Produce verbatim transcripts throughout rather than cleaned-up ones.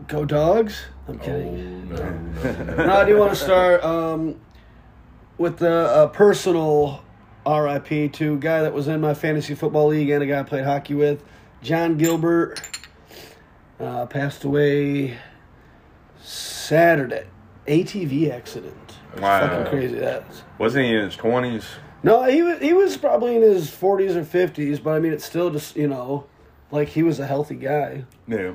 Go Dogs? I'm kidding. Oh, no, no, no. No, I do want to start um, with the uh, personal R I P to a guy that was in my fantasy football league and a guy I played hockey with. John Gilbert uh, passed away Saturday. A T V accident. Wow. Fucking crazy that is. Wasn't he in his twenties? No, he was, he was probably in his forties or fifties, but I mean, it's still just, you know, like he was a healthy guy. Yeah.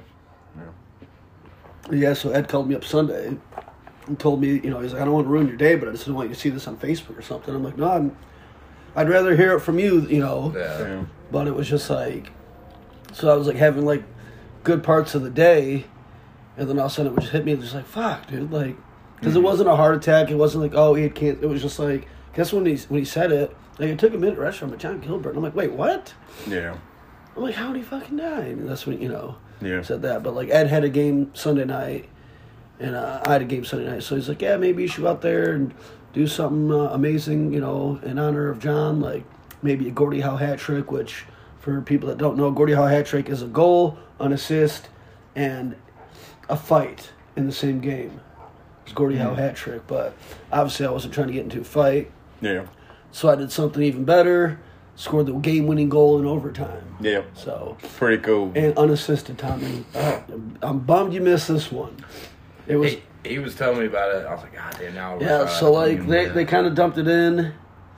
Yeah, so Ed called me up Sunday and told me, you know, he's like, I don't want to ruin your day, but I just didn't want you to see this on Facebook or something. I'm like, no, I'm, I'd rather hear it from you, you know. Yeah. Yeah. But it was just like, so I was like having like good parts of the day, and then all of a sudden it would just hit me, just like, fuck, dude, like, because Mm-hmm. it wasn't a heart attack, it wasn't like, oh, he had cancer, it was just like, guess when he when he said it, like, it took a minute to rush from it, John Gilbert, and I'm like, wait, what? Yeah. I'm like, how did he fucking die? And that's when, you know, Yeah. said that. But, like, Ed had a game Sunday night, and uh, I had a game Sunday night. So he's like, yeah, maybe you should go out there and do something uh, amazing, you know, in honor of John, like maybe a Gordie Howe hat trick, which, for people that don't know, Gordie Howe hat trick is a goal, an assist, and a fight in the same game. It's Gordie Howe hat trick. But obviously I wasn't trying to get into a fight. Yeah. So I did something even better. Scored the game-winning goal in overtime. Yeah. So Pretty cool. and unassisted, Tommy. Uh, I'm bummed you missed this one. It was He, he was telling me about it. I was like, God damn, now I wish yeah. I So like knew they, that. they kind of dumped it in,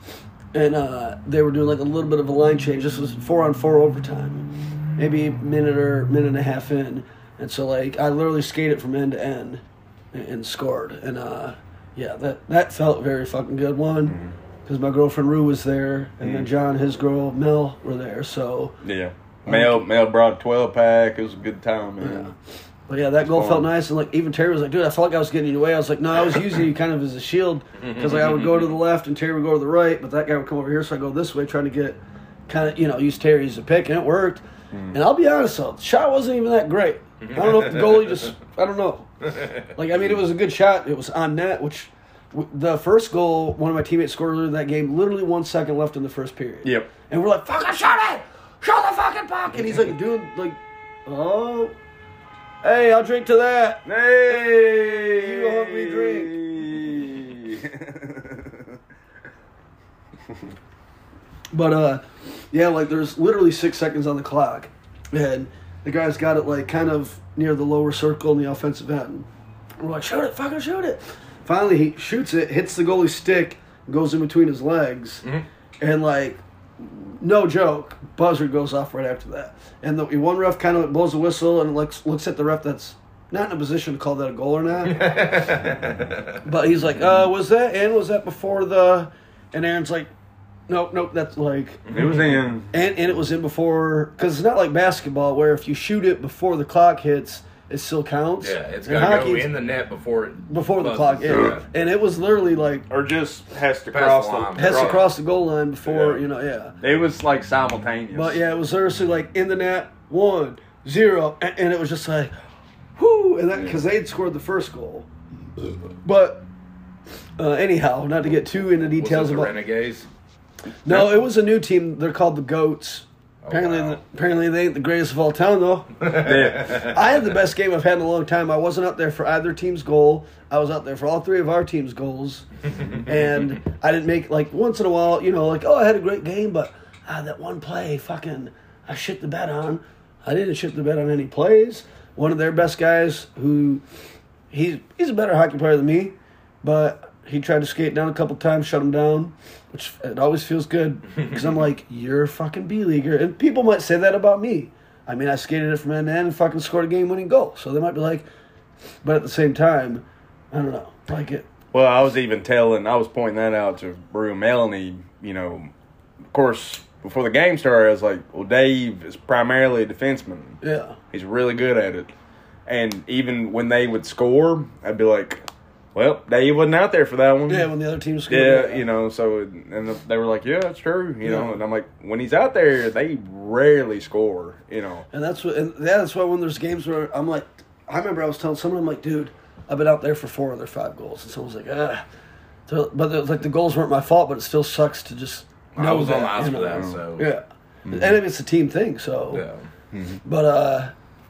and uh, they were doing like a little bit of a line change. This was four on four overtime, maybe a minute or minute and a half in, and so like I literally skated from end to end and, and scored. And uh, yeah, that that felt very fucking good. One. Because my girlfriend Rue was there, and then John, his girl Mel, were there. So Yeah. Mel Mel brought a twelve pack. It was a good time, man. yeah, but yeah, that goal fun. felt nice. And like even Terry was like, "Dude, I felt like I was getting in your way." I was like, "No, I was using you kind of as a shield because like I would go to the left and Terry would go to the right, but that guy would come over here, so I go this way, trying to get kind of you know use Terry as a pick, and it worked. And I'll be honest though, the shot wasn't even that great. I don't know if the goalie just I don't know. Like I mean, it was a good shot. It was on net, which. The first goal, one of my teammates scored earlier in that game, literally one second left in the first period. Yep. And we're like, fucking shot it! Shot the fucking puck! And he's like, dude, like, oh, hey, I'll drink to that. Hey! You hungry drink. But, uh, yeah, like, there's literally six seconds on the clock. And the guy's got it, like, kind of near the lower circle in the offensive end. We're like, shoot it, fucking shoot it. Finally, he shoots it, hits the goalie's stick, goes in between his legs, Mm-hmm. and, like, no joke, buzzer goes off right after that. And the one ref kind of blows a whistle and looks, looks at the ref that's not in a position to call that a goal or not. But he's like, uh, was that in? Was that before the... And Aaron's like, nope, nope, that's like... It was in. And, and it was in before... Because it's not like basketball where if you shoot it before the clock hits... It still counts. Yeah, it's And got to go hockey's in the net before it before the buzzes. clock ends. And it was literally like Or just has to Pass cross the the line. has to cross. cross the goal line before Yeah. you know. Yeah, It was like simultaneous. but yeah, it was seriously like in the net one zero, and, and it was just like, whoo, and that because they'd scored the first goal. But uh, anyhow, not to get too into Was details it the about. Renegades? No, it was a new team. They're called the Goats. Oh, Apparently, wow. the, apparently they ain't the greatest of all time though. Yeah. I had the best game I've had in a long time. I wasn't out there for either team's goal. I was out there for all three of our team's goals. And I didn't make, like, once in a while, you know, like, oh, I had a great game, but ah, that one play, fucking, I shit the bed on. I didn't shit the bed on any plays. One of their best guys who, he's, he's a better hockey player than me, but he tried to skate down a couple times, shut him down, which it always feels good because I'm like, you're a fucking B-leaguer. And people might say that about me. I mean, I skated it from end to end and fucking scored a game-winning goal. So they might be like, but at the same time, I don't know. Like it. Well, I was even telling, I was pointing that out to Brew and Melanie, you know, of course, before the game started, I was like, well, Dave is primarily a defenseman. Yeah. He's really good at it. And even when they would score, I'd be like, well, Dave wasn't out there for that one. Yeah, when the other team scored. Yeah, you know, so, and they were like, yeah, that's true, you Yeah. know, and I'm like, when he's out there, they rarely score, you know. And that's what, and yeah, that's why when there's games where I'm like, I remember I was telling someone, I'm like, dude, I've been out there for four of their five goals. And someone's like, ah. So, but it was like the goals weren't my fault, but it still sucks to just know I was that. on the ice you for know? that, so. Yeah. And it's a team thing, so. Yeah. But, uh,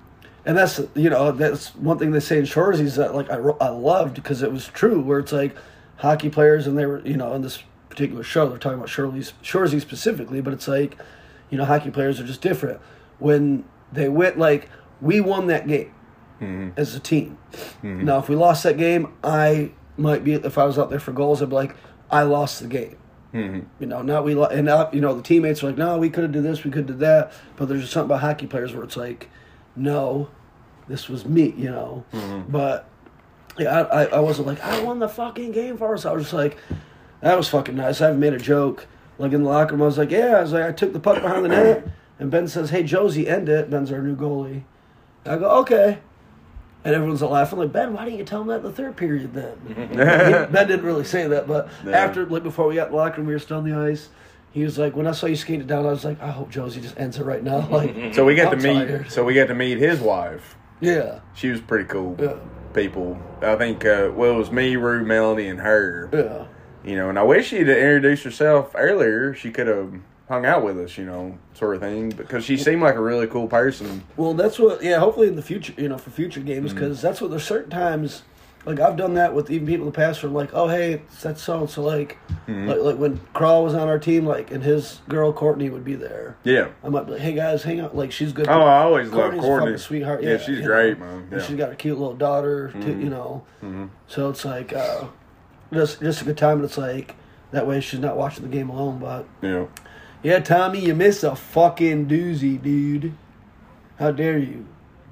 And that's, you know, that's one thing they say in Shoresy that, like, I, I loved because it was true, where it's like hockey players, and they were, you know, in this particular show, they're talking about Shoresy, Shoresy specifically, but it's like, you know, hockey players are just different. When they went, like, we won that game mm-hmm. as a team. Mm-hmm. Now, if we lost that game, I might be, if I was out there for goals, I'd be like, I lost the game. Mm-hmm. You know, not we, lo- and not, you know, the teammates are like, no, we could have did this, we could have did that. But there's just something about hockey players where it's like, no, this was me, you know. Mm-hmm. But yeah, I, I, I wasn't like, I won the fucking game for us. I was just like, that was fucking nice. I haven't made a joke. Like in the locker room, I was like, yeah, I was like, I took the puck behind the net, and Ben says, hey, Josie, end it. Ben's our new goalie. I go, okay. And everyone's laughing, like, Ben, why didn't you tell him that in the third period then? Ben didn't really say that, but yeah. after, like, before we got in the locker room, we were still on the ice. He was like, when I saw you skate it down, I was like, I hope Josie just ends it right now. Like, so we got I'm to meet. tired. So we got to meet his wife. Yeah, she was pretty cool. Yeah. People, I think. Uh, well, it was me, Rue, Melanie, and her. Yeah. You know, and I wish she'd introduced herself earlier. She could have hung out with us, you know, sort of thing, because she seemed like a really cool person. Well, that's what. Yeah, hopefully in the future, you know, for future games, because mm-hmm. that's what there's certain times. Like, I've done that with even people in the past where I'm like, oh, hey, that's so-and-so. Like, mm-hmm. like, like when Crawl was on our team, like, and his girl, Courtney, would be there. Yeah. I might be like, hey, guys, hang out. Like, she's good. Oh, I always love Courtney. A sweetheart. Yeah, Yeah, she's you great, know? man. Yeah. And she's got a cute little daughter, too, mm-hmm. you know. Mm-hmm. So it's like, uh, just, just a good time. And it's like, that way she's not watching the game alone. But, yeah. Yeah, Tommy, you missed a fucking doozy, dude. How dare you?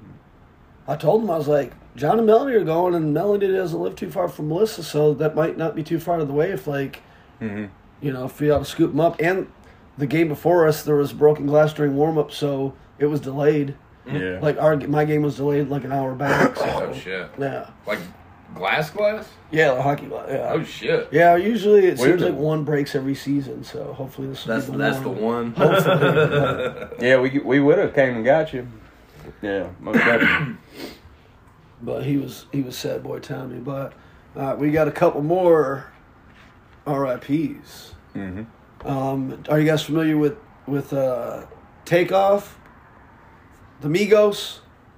I told him, I was like, John and Melanie are going, and Melanie doesn't live too far from Melissa, so that might not be too far of the way if, like, mm-hmm. you know, if we ought to scoop them up. And the game before us, there was broken glass during warm-up, so it was delayed. Yeah. Like, our my game was delayed like an hour back. So, oh, shit. Yeah. Like glass glass? Yeah, like hockey glass, yeah. Oh, shit. Yeah, usually it Weird. seems like one breaks every season, so hopefully this will That's, be the that's one. the one. Hopefully. Yeah, we we would have came and got you. Yeah, most definitely. But he was he was sad boy Tommy. But uh, we got a couple more R I Ps. Mm-hmm. Um, are you guys familiar with with uh, Takeoff? The Migos.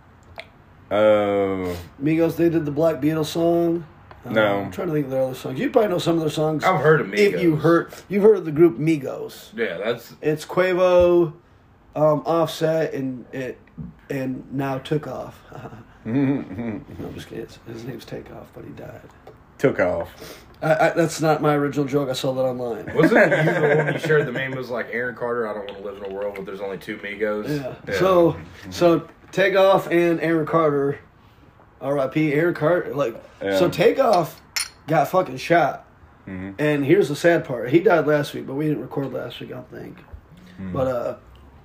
Uh, Migos. They did the Black Beatles song. Um, no, I'm trying to think of their other songs. You probably know some of their songs. I've heard of Migos. If you heard, you've heard of the group Migos. Yeah, that's It's Quavo, um, Offset, and it and now Took Off. No, I'm just kidding. His name's Takeoff, but he died. Took off. I, I, that's not my original joke. I saw that online. Wasn't you the one you shared the meme was like Aaron Carter? I don't want to live in a world where there's only two Migos. Yeah. yeah. So, so Takeoff and Aaron Carter, R I P Aaron Carter. Like, yeah. so Takeoff got fucking shot. Mm-hmm. And here's the sad part. He died last week, but we didn't record last week, I don't think. Mm-hmm. But uh,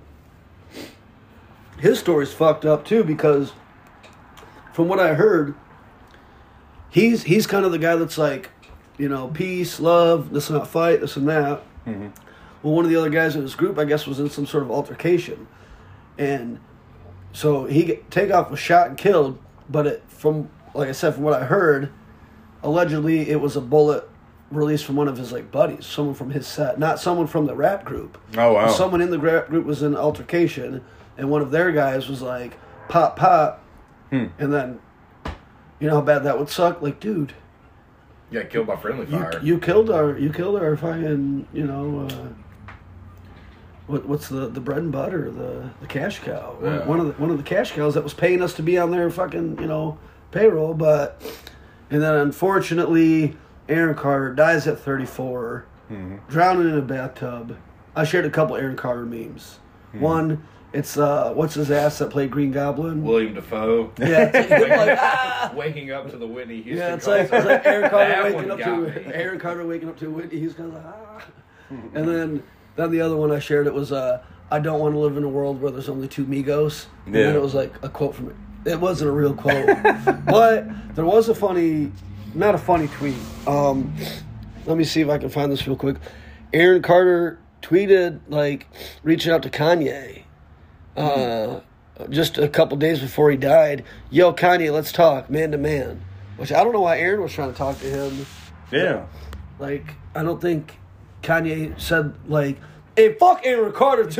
his story's fucked up too because. From what I heard, he's he's kind of the guy that's like, you know, peace, love, this and not fight, this and that. Mm-hmm. Well, one of the other guys in his group, I guess, was in some sort of altercation. And so he, Takeoff was shot and killed, but it, from, like I said, from what I heard, allegedly it was a bullet released from one of his, like, buddies, someone from his set, not someone from the rap group. Oh, wow. Someone in the rap group was in altercation, and one of their guys was like, pop, pop. Hmm. And then, you know how bad that would suck? Like, dude. You got killed by friendly fire. You, you killed our, you killed our fucking, you know, uh, what what's the, the bread and butter, the, the cash cow. Yeah. One, one of the one of the cash cows that was paying us to be on their fucking, you know, payroll. But, and then unfortunately, Aaron Carter dies at thirty-four, mm-hmm. drowning in a bathtub. I shared a couple Aaron Carter memes. Mm-hmm. One. It's, uh, what's his ass that played Green Goblin? William Dafoe. Yeah, it's waking, like, ah! waking up to the Whitney Houston. Yeah, it's like, it's like Aaron Carter That waking up to me. Aaron Carter waking up to Whitney Houston. Like, ah. And then, then the other one I shared, it was, uh, I don't want to live in a world where there's only two Migos. And yeah. then it was like a quote from it. It wasn't a real quote. But there was a funny, not a funny tweet. Um, let me see if I can find this real quick. Aaron Carter tweeted, like, reaching out to Kanye. Uh, just a couple days before he died, yo, Kanye, let's talk, man to man. Which I don't know why Aaron was trying to talk to him. Yeah. Like, I don't think Kanye said, like, hey, fuck Aaron Carter, too.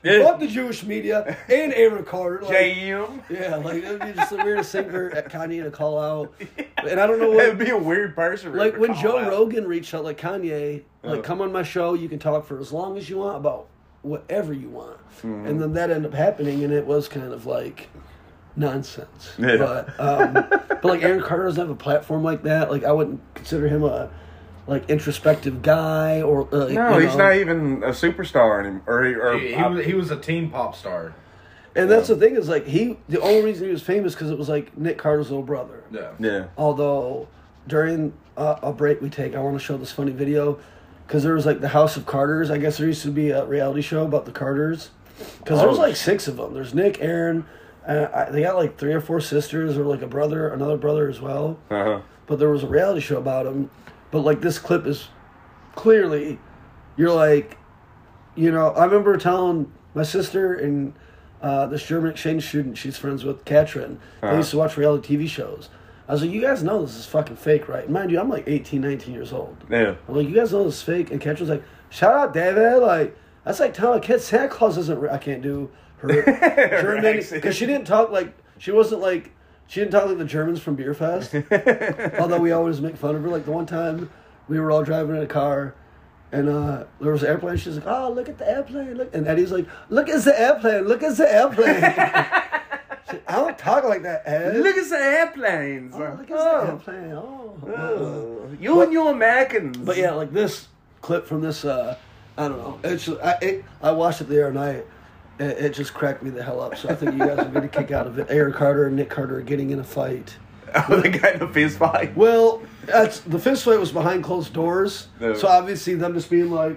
Yeah. Fuck the Jewish media and Aaron Carter. Like, J M. yeah, like it would be just the weirdest thing for Kanye to call out. And I don't know That would what. be a weird person. Like to when call Joe out. Rogan reached out, like Kanye, like Uh. come on my show, you can talk for as long as you want about whatever you want. Mhm. And then that ended up happening, and it was kind of like nonsense. Yeah. But um, but like Aaron Carter doesn't have a platform like that. Like I wouldn't consider him a like introspective guy or uh, No, you he's know. not even a superstar anymore. Or, he- or He, he, I- was, he was a teen pop star. And that's the thing is like he the only reason he was famous because it was like Nick Carter's little brother. Yeah. yeah. Although during uh, a break we take, I want to show this funny video because there was like the House of Carters. I guess there used to be a reality show about the Carters because there was Oh. like six of them. There's Nick, Aaron, uh, I, they got like three or four sisters or like a brother, another brother as well. Uh-huh. But there was a reality show about them. But like this clip is clearly, you're like, you know, I remember telling my sister and uh, this German exchange student she's friends with, Katrin, they Uh-huh. used to watch reality T V shows. I was like, you guys know this is fucking fake, right? And mind you, I'm like eighteen, nineteen years old. Yeah. I'm like, you guys know this is fake? And Katrin's like, shout out, David. Like, that's like telling a kid Santa Claus isn't real. I can't do her German accent. because she didn't talk like, she wasn't like, she didn't talk like the Germans from Beer Fest. Although we always make fun of her. Like the one time we were all driving in a car and uh, there was an airplane. She's like, oh, look at the airplane. Look. And Eddie's like, look at the airplane. Look at the airplane. She, I don't talk like that, Ed. Look at the airplanes. Oh, look at the Oh. airplane. Oh. Oh. You But- and your Americans. But yeah, like this clip from this, uh, I don't know. It's just, I it, I watched it the other night. It, it just cracked me the hell up. So I think you guys are going to kick out of it. Aaron Carter and Nick Carter are getting in a fight. Oh, they got in a fist fight. Well, that's the fist fight was behind closed doors. No. So obviously them just being like,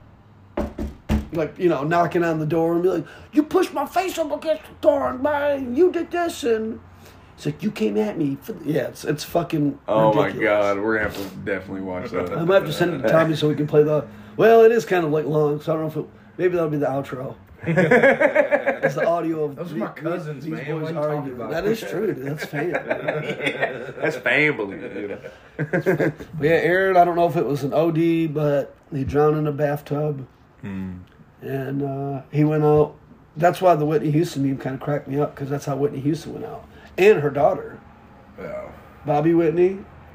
like you know, knocking on the door and be like, "You pushed my face up against the door, and man, you did this," and it's like you came at me. For the-" Yeah, it's it's fucking. Oh my ridiculous. god, we're gonna have to definitely watch that. I might have to send it to Tommy so we can play the. Well, it is kind of like long, so I don't know if it. Maybe that'll be the outro. It's the audio of Those are my the- cousins, these man. boys What are you talking arguing. about? That is true, dude. That's fame. That's family. Dude. But yeah, Aaron, I don't know if it was an O D, but he drowned in a bathtub. Hmm. And uh, he went out. That's why the Whitney Houston meme kind of cracked me up, because that's how Whitney Houston went out. And her daughter, Yeah. Bobby Whitney.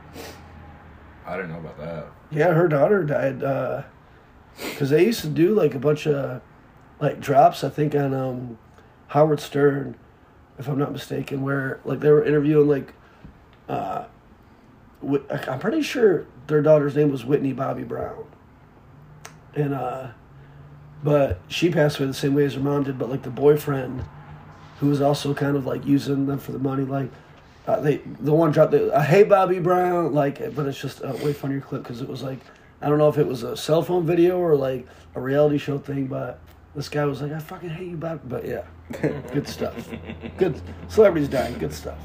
I didn't know about that. Yeah, her daughter died. Because they used to do like a bunch of like drops, I think, on um, Howard Stern, if I'm not mistaken, where like they were interviewing like. Uh, Whit- I'm pretty sure their daughter's name was Whitney Bobby Brown. And, uh, but she passed away the same way as her mom did, but like the boyfriend, who was also kind of like using them for the money, like, uh, they, the one dropped the, uh, hey Bobby Brown, like, but it's just a way funnier clip because it was like, I don't know if it was a cell phone video or like a reality show thing, but this guy was like, I fucking hate you, Bobby. But yeah, good stuff. Good, celebrities dying, good stuff.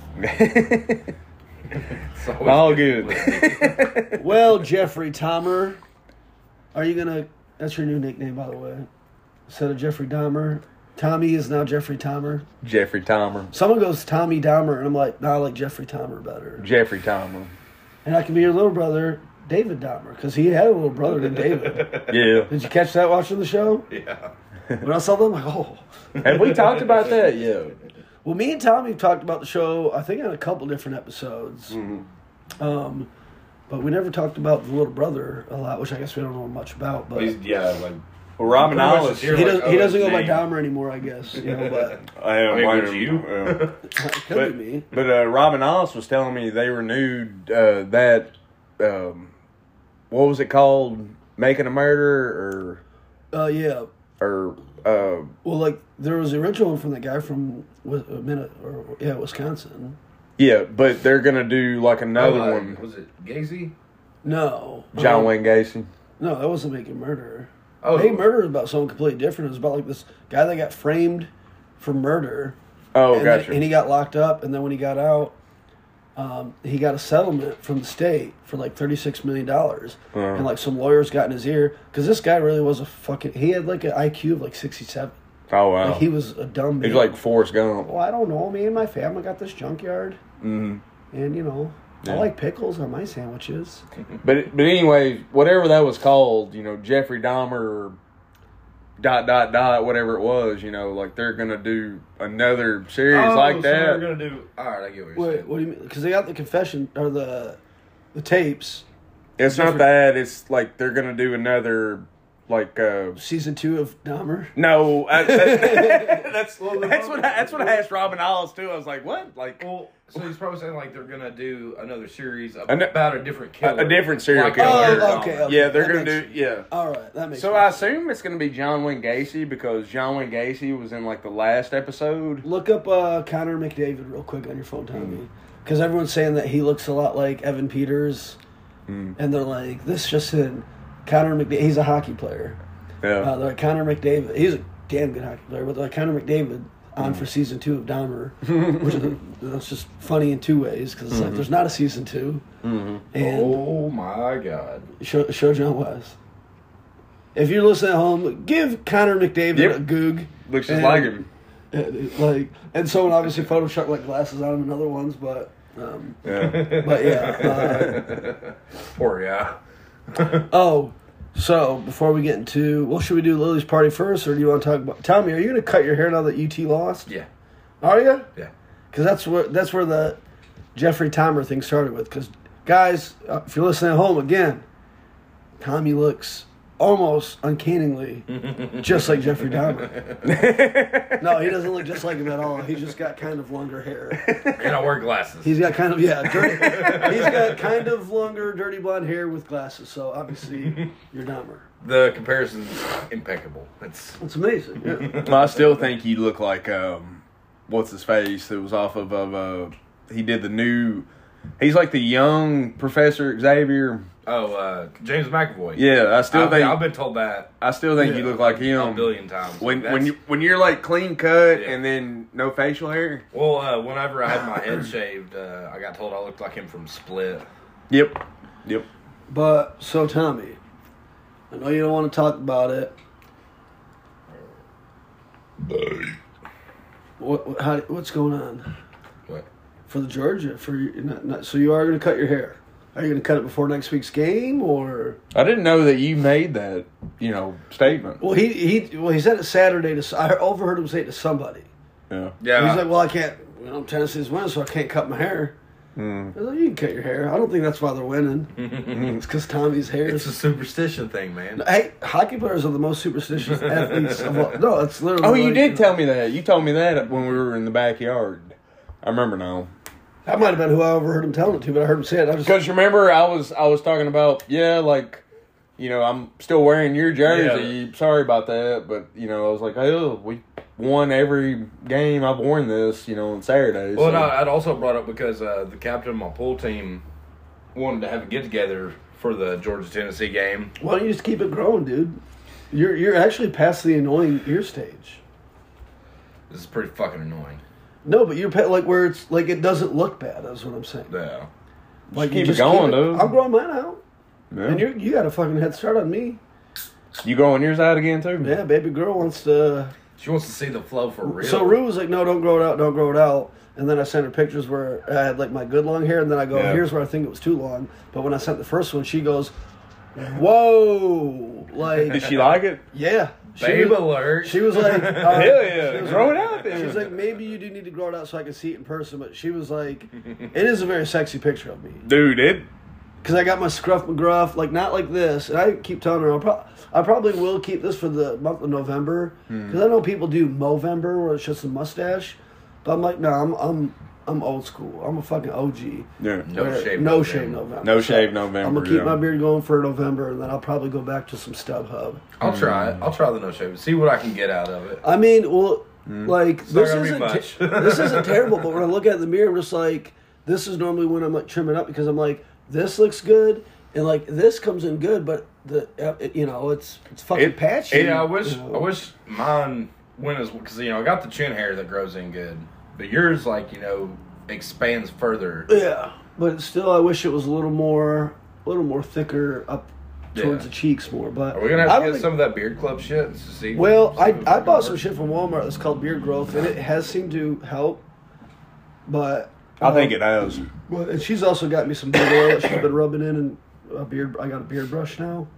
It's always All good. Well, Jeffrey Dahmer, are you gonna? That's your new nickname, by the way. Instead of Jeffrey Dahmer, Tommy is now Jeffrey Dahmer. Jeffrey Dahmer. Someone goes Tommy Dahmer, and I'm like, nah, I like Jeffrey Dahmer better. Jeffrey Dahmer. And I can be your little brother, David Dahmer, because he had a little brother named David. Yeah. Did you catch that watching the show? Yeah. When I saw them, I'm like, oh. Have we talked about that? Yeah. Well, me and Tommy talked about the show, I think, on a couple different episodes. Mm-hmm. Um, but we never talked about the little brother a lot, which I guess we don't know much about. But He's, yeah, like Well, Robin Pretty much Hollis. just here he, like, does, oh, he doesn't his go by name. Dahmer anymore, I guess. You know, but I am. Wait, mine- was you? yeah. it could But, be me. but uh, Robin Hollis was telling me they renewed uh, that. Um, what was it called? Making a Murder, Uh, yeah. or or uh, Well, like there was the original one from that guy from Wi- uh, Minute or yeah, Wisconsin. yeah. But they're gonna do like another Oh, uh, one. Was it Gacy? No, John Um, Wayne Gacy. No, that wasn't Making Murder. Oh, Making Murder is about something completely different. It was about like this guy that got framed for murder. Oh, and, gotcha. and he got locked up, and then when he got out, um, he got a settlement from the state for like thirty-six million dollars. Uh-huh. And like some lawyers got in his ear because this guy really was a fucking. He had like an I Q of like sixty-seven. oh wow. Like he was a dumb. He's man. like Forrest Gump. Well, I don't know. Me and my family got this junkyard, hmm and you know, I Yeah. like pickles on my sandwiches. But but anyway, whatever that was called, you know, Jeffrey Dahmer dot dot dot whatever it was. You know, like they're gonna do another series Oh, like so that. They're gonna do. All right, I get what you're Wait, saying. what do you mean? Because they got the confession or the the tapes. It's not that. It's like they're gonna do another like. uh Season two of Dahmer. No, I, that, that's Well, the that's problem- what I, that's what I asked Robin Hollis too. I was like, what? Like Well, so he's probably saying like they're gonna do another series of, An- about a different a, killer, a different serial Like killer. Aaron Oh, Donald. okay, okay. Yeah, they're That gonna makes- do. Yeah. All right, that makes So sense. I assume it's gonna be John Wayne Gacy because John Wayne Gacy was in like the last episode. Look up uh, Connor McDavid real quick on your phone, Tommy. Mm. Because everyone's saying that he looks a lot like Evan Peters. Mm. And they're like, this just in. Connor McDavid, he's a hockey player. Yeah. Uh, they're like, Connor McDavid, he's a damn good hockey player, but they're like, Connor McDavid on for season two of Dahmer. which is that's just funny in two ways, because it's like, there's not a season two. Mm-hmm. And Oh my god! show, show John West. If you're listening at home, give Connor McDavid Yep. a goog. Looks just And- like him. And, like, and someone obviously photoshopped like glasses on him and other ones, but um, Yeah. but yeah. Uh, Poor guy. oh, so before we get into, well, should we do Lily's party first, or do you want to talk about Tommy? Are you going to cut your hair now that U T lost? Yeah, Are you? yeah. Because that's where that's where the Jeffrey Dahmer thing started with. Because guys, uh, if you're listening at home again, Tommy looks almost uncannily just like Jeffrey Dahmer. No, he doesn't look just like him at all. He's just got kind of longer hair. And I wear glasses. He's got kind of yeah, dirty, he's got kind of longer, dirty blonde hair with glasses. So obviously, you're Dahmer. The comparison's impeccable. It's It's amazing. Yeah. Well, I still think you look like um, what's his face? It was off of of uh, he did the new. He's like the young Professor Xavier. oh uh, James McAvoy. Yeah, I still I've, think I've been told that I still think you Yeah. look like a him. billion times. When That's- when you when you're like clean cut Yeah. and then no facial hair. well, uh, whenever I had my head shaved, uh, I got told I looked like him from Split. Yep. Yep. But so Tommy, I know you don't want to talk about it. What, what how, what's going on What? for the Georgia? For you, not, not, so you are going to cut your hair? Are you going to cut it before next week's game, or? I didn't know that you made that, you know, statement. Well, he he well he said it Saturday to. I overheard him say it to somebody. Yeah. Yeah. He's like, well, I can't. You know, Tennessee's winning, so I can't cut my hair. Mm. I was like, you can cut your hair. I don't think that's why they're winning. It's because Tommy's hair it's is. a superstition thing, man. Hey, hockey players are the most superstitious athletes of all. No, it's literally. Oh, you like- did tell me that. You told me that when we were in the backyard. I remember now. That might have been who I overheard him telling it to, but I heard him say it. I just. Because you remember, I was I was talking about yeah, like, you know, I'm still wearing your jersey. Sorry about that, but you know, I was like, oh, we won every game I've worn this, you know, on Saturday. Well, so. no, I'd also brought up because uh, the captain of my pool team wanted to have a get together for the Georgia Tennessee game. Why don't you just keep it growing, dude? You're you're actually past the annoying ear stage. This is pretty fucking annoying. No, but you're pa- like where it's like it doesn't look bad. That's what I'm saying. Yeah. Like keep you it just going, dude. I'm growing mine out, Yeah. and you you got a fucking head start on me. You growing yours out again too? Yeah, baby girl wants to. She wants to see the flow for real. So Rue was like, "No, don't grow it out, don't grow it out." And then I sent her pictures where I had like my good long hair, and then I go, Yeah. "Here's where I think it was too long." But when I sent the first one, she goes, "Whoa!" Like, Did she like it? yeah, she Babe was, alert. she was like, uh, Hell yeah. she was Grow like- it out then. She was like, "Maybe you do need to grow it out so I can see it in person." But she was like, "It is a very sexy picture of me." Dude, it. Because I got my scruff McGruff, like not like this. And I keep telling her, I'll pro- I probably will keep this for the month of November. Because I know people do Movember where it's just a mustache. But I'm like, no, I'm I'm I'm old school. I'm a fucking O G. Yeah. No Where- shave No November. shave November. No So shave November. I'm going to keep yeah. my beard going for November, and then I'll probably go back to some StubHub. I'll try it. I'll try the no shave. See what I can get out of it. I mean, well, like, not this gonna be isn't, much. te- this isn't terrible, but when I look at the mirror, I'm just like, this is normally when I'm like trimming up because I'm like, this looks good. And like this comes in good, but the uh, it, you know it's it's fucking It- patchy. Yeah, I wish you know. I wish mine went as because you know I got the chin hair that grows in good, but yours like you know expands further. Yeah, but still, I wish it was a little more, a little more thicker up towards Yeah. the cheeks more. But Are we gonna I have to don't get think- some of that beard club shit to see? Well, see I if I it bought some works? shit from Walmart that's called beard growth, and it has seemed to help. But I think it has. Well, and she's also got me some beard oil that she's been rubbing in, and a beard. I got a beard brush now.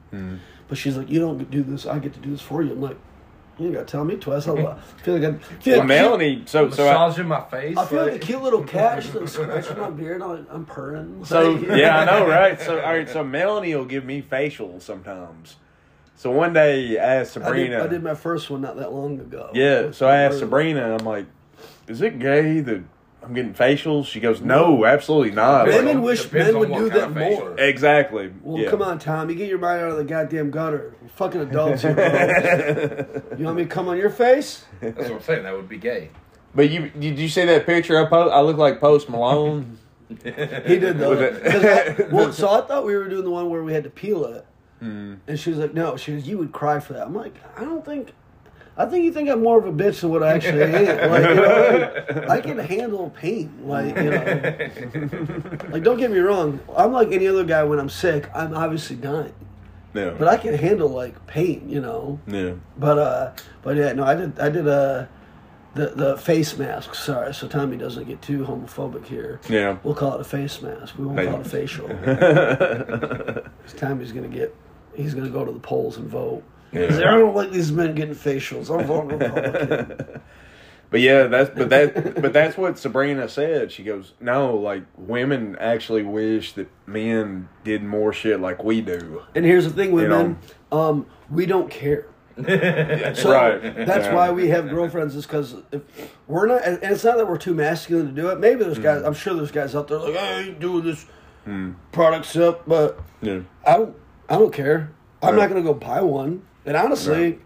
Mm. But she's like, you don't do this. I get to do this for you. I'm like, you ain't got to tell me twice. I feel like I feel Well, like Melanie, so so I, massaging my face. I feel like a like- cute little cat. She's like scratching my beard. I'm, like, I'm purring. so Like, yeah, I know, right? So all right, so Melanie will give me facials sometimes. So one day I asked I did, Sabrina. I did my first one not that long ago. Yeah, so I asked Sabrina, I'm like, is it gay that I'm getting facials? She goes, no, absolutely not. Women Like, wish Depends men on would what do kind that of facial. more. exactly. Well, yeah. come on, Tom. You get your mind out of the goddamn gutter. We're fucking adults here, bro. You want me to come on your face? That's what I'm saying. That would be gay. But you did you see that picture I post? I look like Post Malone. He did though. With it. 'Cause I- well, so I thought we were doing the one where we had to peel it, Mm. and she was like, "No." She goes, "You would cry for that." I'm like, "I don't think." I think you think I'm more of a bitch than what I actually am. Like, you know, like, I can handle pain. Like, you know, like don't get me wrong. I'm like any other guy when I'm sick. I'm obviously dying, Yeah. but I can handle like pain. You know. yeah. But uh, but yeah, no, I did. I did uh, the the face mask. Sorry, so Tommy doesn't get too homophobic here. Yeah. We'll call it a face mask. We won't Hey. call it a facial. 'Cause Tommy's gonna get. He's gonna go to the polls and vote. Yeah. He's like, I don't like these men getting facials. I'm voting Republican. But yeah, that's but that but that's what Sabrina said. She goes, no, like women actually wish that men did more shit like we do. And here's the thing, You women. Um, we don't care. So Right. that's Yeah. why we have girlfriends, is because if we're not, and it's not that we're too masculine to do it. Maybe there's guys, I'm sure there's guys out there like, I ain't doing this Mm. product stuff, but Yeah. I don't, I don't care. I'm Right. not gonna go buy one. And honestly,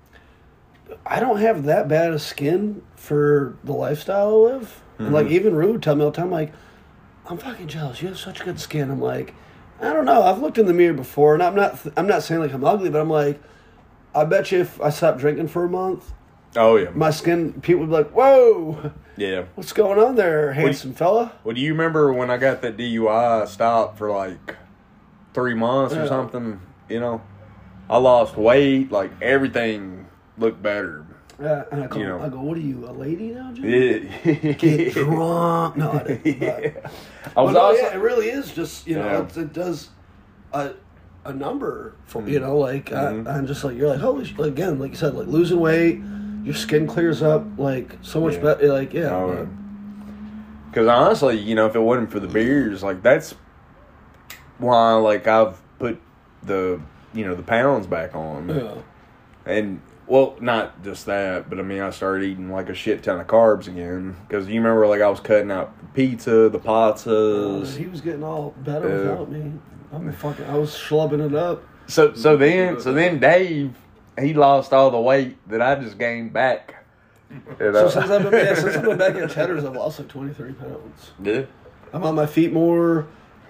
I don't have that bad of skin for the lifestyle I live. And like even Rude tell me all the time, like, I'm fucking jealous. You have such good skin. I'm like, I don't know. I've looked in the mirror before, and I'm not, I'm not saying like I'm ugly, but I'm like, I bet you if I stopped drinking for a month, Oh yeah. my skin, people would be like, whoa, Yeah. what's going on there, handsome fella? Well, do you remember when I got that D U I stopped for like three months or Yeah. something? You know, I lost weight, like everything looked better. Yeah, and I, call, You know. I go, what are you, a lady now, Jim? Yeah. Get drunk. No, I didn't. But, Yeah. I was Well, no, also yeah, it really is just, you know, Yeah. it's, it does a a number for, Mm. you know, like Mhm. I, I'm just like, you're like, holy shit, again, like you said, like losing weight, your skin clears up like so much Yeah. better, like yeah. Oh, but- yeah. Because honestly, you know, if it wasn't for the beers, like that's why, like I've put the, you know, the pounds back on, yeah. and well, not just that, but I mean, I started eating like a shit ton of carbs again. Because you remember, like I was cutting out the pizza, the Uh, pizzas. he was getting all better Yeah. without me. I'm fucking, I was schlubbing it up. So, so then, so then Dave, he lost all the weight that I just gained back. You So know? since I've been, yeah, since I've been back at Cheddar's, I've lost like twenty-three pounds. yeah. I'm on my feet more.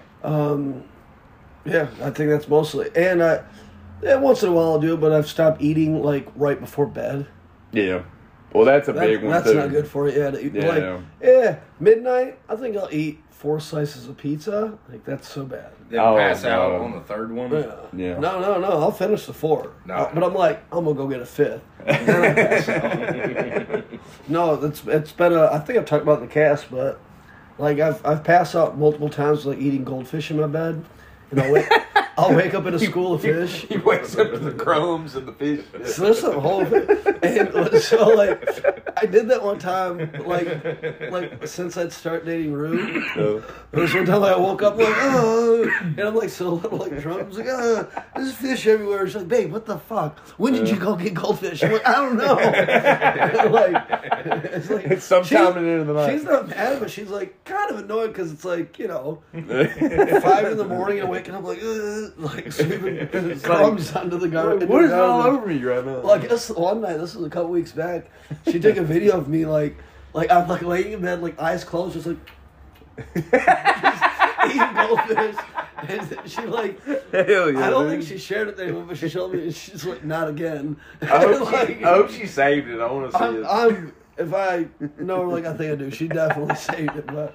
Um, yeah, I think that's mostly. And I, yeah, once in a while I'll do it, but I've stopped eating like right before bed. Yeah. Well, that's a That- big one that's too. not good for you. Yeah, to eat, Yeah. like yeah, midnight. I think I'll eat four slices of pizza. Like that's so bad. Then Oh, pass out no. on the third one. Yeah. Yeah. No, no, no. I'll finish the four. No. Uh, but I'm like, I'm gonna go get a fifth. And then I pass out. No, it's it's been a. I think I've talked about it in the cast, but like I've I've passed out multiple times, like eating goldfish in my bed, and I'll wake I'll wake up in a school of fish. He wakes up to the crumbs and the fish. So there's some whole and so like I did that one time, like like since I'd start dating Rue. So, There was one time like, I woke up like, oh, and I'm like so little, like drunk. I was like, oh, there's fish everywhere. She's like, babe, what the fuck? When did you go get goldfish? I'm like, I don't know. like, it's like It's sometime she's- in the end of the night. She's not mad, but she's like kind of annoyed because it's like you know five in the morning and waking up like ugh, like sweeping crumbs onto the garbage. What is all over me right now? Well, I guess one night, this was a couple weeks back, she took a video of me like, like I'm like laying in bed, like eyes closed, just like just eating goldfish. And she like, Hell yeah, I don't dude. think she shared it to anyone, but she showed me, and she's like, not again. I hope, Like, she, I hope she saved it. I want to see I'm, it. I'm, if I know her like I think I do, she definitely saved it, but.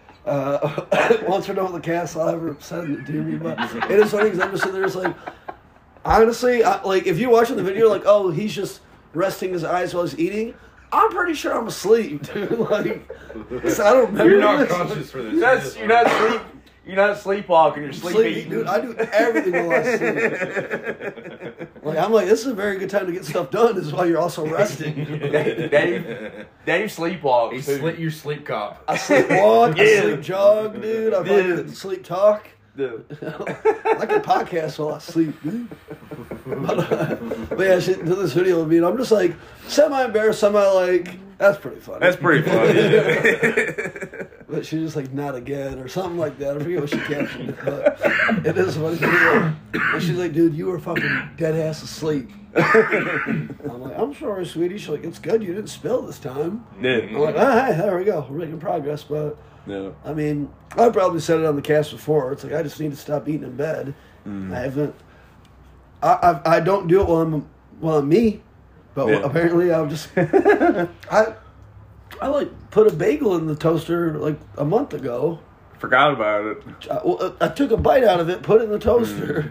Uh, once we're done with the cast, I'll ever send it to me. But it is funny because I'm just sitting there, it's like, honestly, I, like if you're watching the video, like, oh, he's just resting his eyes while he's eating. I'm pretty sure I'm asleep, dude. Like, 'cause I don't remember. You're not this. conscious for this. You're not, you're not sleep. you're not sleepwalking. You're sleep, Sleep, eating. dude, I do everything while I sleep. Like I'm like, this is a very good time to get stuff done. This is why you're also resting. Dave, Dave, Dave sleepwalks. He's too. sleep, you sleep cop. I sleep walk, I Yeah. sleep jog, dude. I Dude. fucking sleep talk. Dude. I can podcast while I sleep, dude. But, uh, but yeah, she did this video of me, and I'm just like semi embarrassed, semi like that's pretty funny. That's pretty funny. But she's just like not again or something like that. I forget what she captioned it, but it is a funny video. And she's like, dude, you were fucking dead ass asleep. I'm like, I'm sorry, sweetie. She's like, it's good you didn't spill this time. Yeah. I'm like, ah, hey, there we go. We're making progress, but. Yeah. I mean, I probably said it on the cast before. It's like I just need to stop eating in bed. Mm. I haven't. I, I I don't do it while I'm while I'm me, but Yeah. apparently I'll just. I I like put a bagel in the toaster like a month ago. Forgot about it. I, well, I took a bite out of it, put it in the toaster,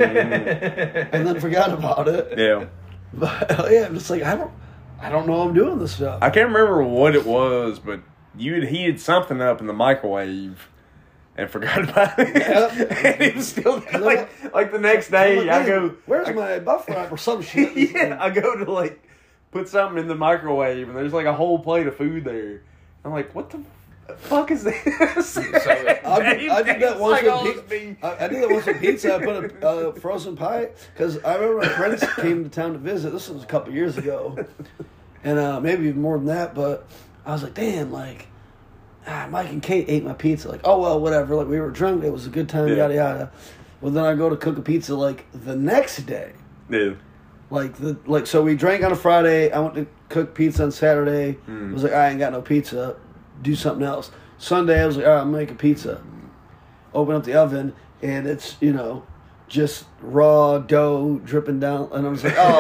and then forgot about it. Yeah. But yeah, I'm just like I don't I don't know I'm doing this stuff. I can't remember what it was, but you had heated something up in the microwave and forgot about it. Yeah. And it was still there. Like, like the next day, I'm like, I "Man, go, where's I, my buff wrap or some shit? yeah, I go to like put something in the microwave, and there's like a whole plate of food there. I'm like, what the fuck is this? So, I did, I did that once Like all with this pizza. I, I did that once with pizza. I put a uh, frozen pie because I remember my friends came to town to visit. This was a couple years ago, and uh, maybe even more than that. But I was like, damn, like ah, Mike and Kate ate my pizza. Like, oh well, whatever. Like we were drunk. It was a good time. Yeah. Yada yada. Well, then I go to cook a pizza like the next day. Yeah. Like the like so we drank on a Friday. I went to cook pizza on Saturday. Mm. Was like I ain't got no pizza. Do something else. Sunday I was like, all right, I'm making pizza. Open up the oven and it's you know just raw dough dripping down, and I was like, oh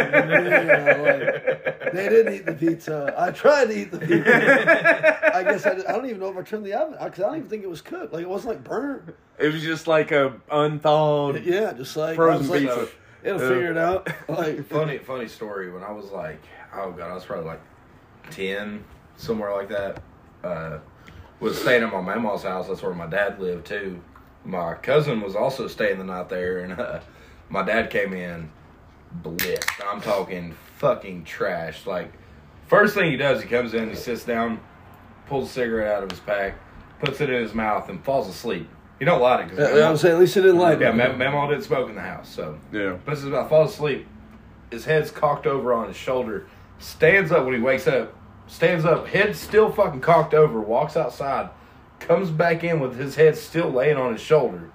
man, like, they didn't eat the pizza. I tried to eat the pizza. I guess I, did, I don't even know if I turned the oven because I don't even think it was cooked. Like it wasn't like burnt. It was just like a unthawed. Yeah, just like Frozen I was pizza. Like, it'll Yeah. figure it out. Like funny, funny story. When I was like, oh god, I was probably like ten, somewhere like that. Uh, was staying at my mama's house. That's where my dad lived too. My cousin was also staying the night there, and uh, my dad came in blitzed. I'm talking fucking trash. Like, first thing he does, he comes in, he sits down, pulls a cigarette out of his pack, puts it in his mouth, and falls asleep. He don't light it. I, I was saying, at least it didn't light. Yeah, Mem- Memo didn't smoke in the house, so. Yeah. Puts his mouth, falls asleep. His head's cocked over on his shoulder. Stands up when he wakes up. Stands up, head still fucking cocked over, walks outside, comes back in with his head still laying on his shoulder.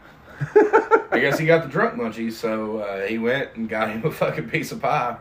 I guess he got the drunk munchies, so uh, he went and got him a fucking piece of pie.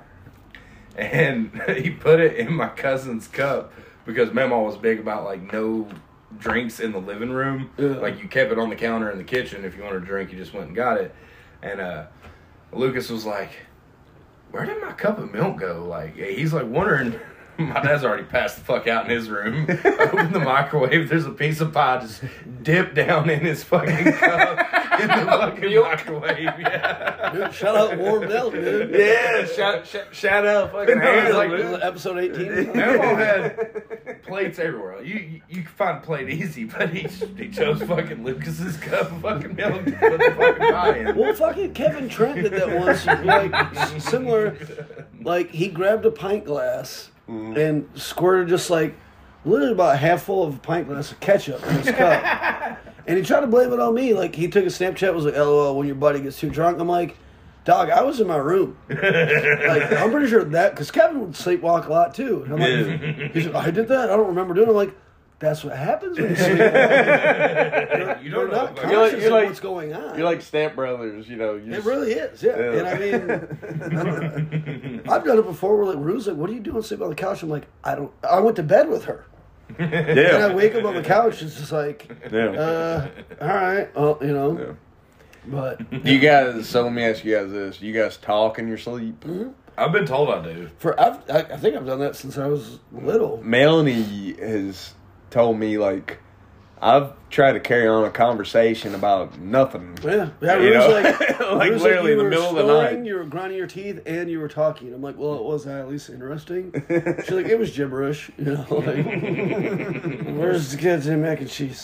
And he put it in my cousin's cup because Memo was big about, like, no drinks in the living room. Yeah. Like, you kept it on the counter in the kitchen. If you wanted a drink, you just went and got it. And uh, Lucas was like, where did my cup of milk go? Like, he's like wondering. My dad's already passed the fuck out in his room. Open the microwave. There's a piece of pie just dipped down in his fucking cup in the fucking microwave. Yeah. Dude, shout out warm milk, dude. Yeah, shout, shout, shout out fucking It was hands. like Like, it was episode eighteen. Memo had plates everywhere. You, you you can find a plate easy, but he he chose fucking Lucas's cup of fucking milk to put the fucking pie in. Well, fucking Kevin Trent did that once. Like s- similar, like he grabbed a pint glass and squirted just like literally about half full of a pint glass of ketchup in his cup, and he tried to blame it on me. Like he took a Snapchat, was like, "L O L, when your buddy gets too drunk." I'm like, "Dog, I was in my room." Like I'm pretty sure that because Kevin would sleepwalk a lot too. And I'm like, he's like, "I did that. I don't remember doing it." I'm like, that's what happens when you sleepwalk. You You're don't not know. conscious You're like- you're of like- what's going on. you're like Stamp Brothers, you know. You It just- really is, yeah. Yeah. And I mean, I don't- I've done it before. Where like Rue's like, "What are you doing sleeping on the couch?" I'm like, "I don't." I went to bed with her, and I Yeah. wake up on the couch. It's just like, Yeah. uh, all right, well, you know. Yeah. But Do you guys, so let me ask you guys this. You guys talk in your sleep? I've been told I do. for I've, I, I think I've done that since I was little. Melanie has told me, like, I've tried to carry on a conversation about nothing. Yeah, yeah. You Rue's know? like, Like, Rue's literally you in the were middle of the snoring, night. You were grinding your teeth and you were talking. I'm like, well, was that at least interesting? She's like, it was gibberish. You know, like, where's the kids in mac and cheese?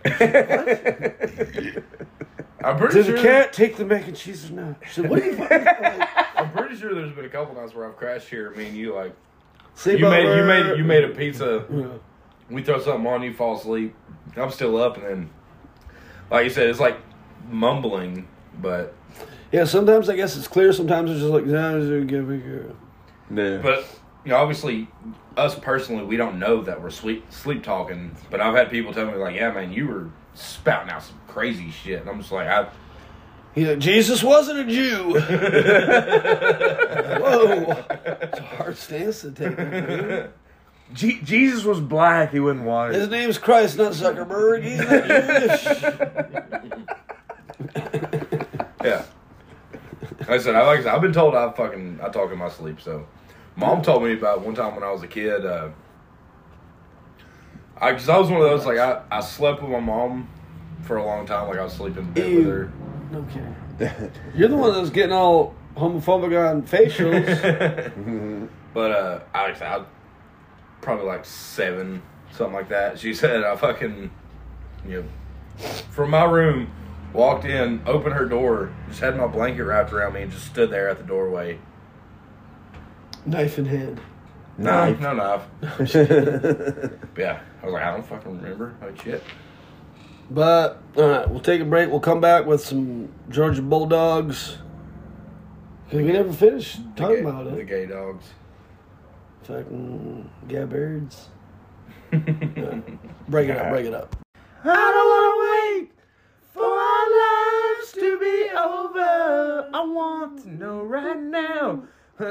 I'm pretty Did sure. the cat take the mac and cheese or not? She said, what are you fucking like? I'm pretty sure there's been a couple nights where I've crashed here. Me and you like. Sleep You made you over. made you made a pizza. Yeah. We throw something on, you fall asleep. I'm still up, and then, like you said, it's like mumbling, but Yeah, sometimes I guess it's clear. Sometimes it's just like, nah, it's give me good. Yeah. but you know, obviously, us personally, we don't know that we're sleep sleep talking. But I've had people tell me like, yeah, man, you were spouting out some crazy shit, and I'm just like, I. He's like, Jesus wasn't a Jew. Whoa. It's a hard stance to take. Man. Je- Jesus was black. He wasn't white. His name's Christ, not Zuckerberg. He's not Jewish. Yeah. Like I said, I like I said, I've been told I fucking I talk in my sleep. So, Mom told me about one time when I was a kid. Uh, I because I was one of those like I, I slept with my mom for a long time. Like I was sleeping in bed with her. No kidding. You're the one that was getting all homophobic on facials. But uh, I like I said, I was probably like seven, something like that. She said I fucking you know from my room. Walked in, opened her door, just had my blanket wrapped around me, and just stood there at the doorway. Knife in hand. Knife, no knife. But yeah, I was like, I don't fucking remember. Like shit. But, alright, we'll take a break. We'll come back with some Georgia Bulldogs. Because we never finished talking the gay, about The it. gay dogs. Fucking Gabbirds. Yeah. Break it up, break it up. I don't want to wait for our lives to be over. I want to know right now.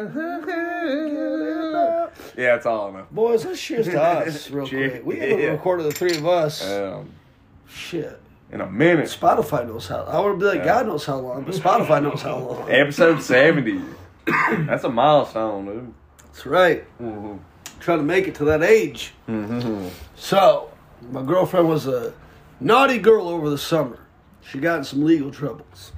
Yeah, that's all I know. Boys, let's cheers to us real Cheers. quick. We haven't Yeah. recorded the three of us. Um, Shit. in a minute. Spotify knows how. I would be like, Yeah. God knows how long, but Spotify knows how long. Episode seventy. That's a milestone, dude. That's right. Mm-hmm. Trying to make it to that age. Mm-hmm. So, my girlfriend was a naughty girl over the summer. She got in some legal troubles.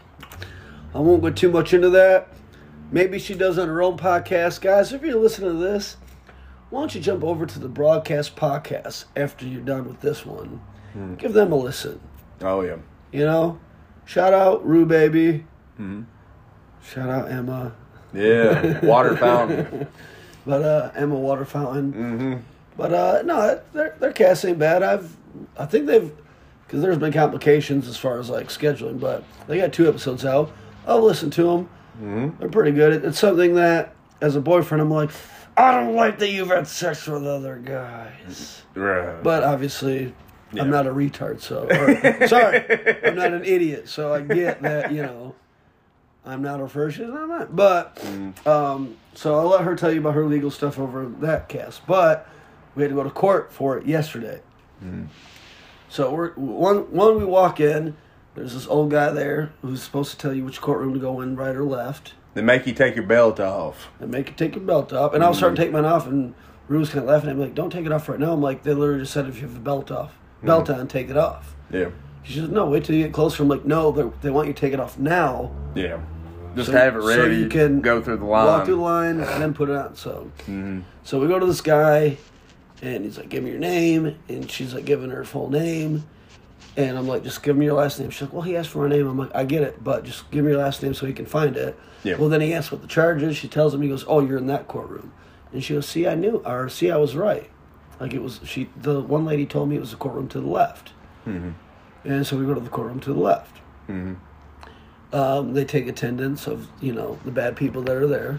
I won't go too much into that. Maybe she does on her own podcast. Guys, if you're listening to this, why don't you jump over to the Broadcast Podcast after you're done with this one. Mm. Give them a listen. Oh, yeah. You know? Shout out Rue Baby. Mm-hmm. Shout out Emma. Yeah. Water fountain. But uh, Emma Water Fountain. Mm-hmm. But uh, no, their their cast ain't bad. I've I think they've because there's been complications as far as like scheduling, but they got two episodes out. I'll listen to them. Mm-hmm. They're pretty good. It's something that as a boyfriend I'm like, I don't like that you've had sex with other guys. Right. But obviously, Yeah. I'm not a retard, so or, sorry, I'm not an idiot. So I get that you know. I'm not her first, she's not mine. But, Mm. um, so I'll let her tell you about her legal stuff over that cast. But we had to go to court for it yesterday. Mm. So we're one one we walk in, there's this old guy there who's supposed to tell you which courtroom to go in, right or left. They make you take your belt off. And make you take your belt off. And I was starting to take mine off, and Rue was kind of laughing at me like, don't take it off right now. I'm like, they literally just said if you have a belt off, belt on, take it off. Yeah. She says, no, wait till you get closer. I'm like, no, they they want you to take it off now. Yeah. Just So- have it ready. so you can go through the line. Walk through the line and then put it on. So, Mm-hmm. so we go to this guy, and he's like, "Give me your name," and she's like, giving her full name, and I'm like, "Just give me your last name." She's like, "Well, he asked for my name." I'm like, "I get it, but just give me your last name so he can find it." Yeah. Well, then he asks what the charge is. She tells him. He goes, "Oh, you're in that courtroom," and she goes, "See, I knew, or see, I was right." Like it was she. The one lady told me it was the courtroom to the left, Mm-hmm. and so we go to the courtroom to the left. Mm-hmm. Um, they take attendance of you know the bad people that are there.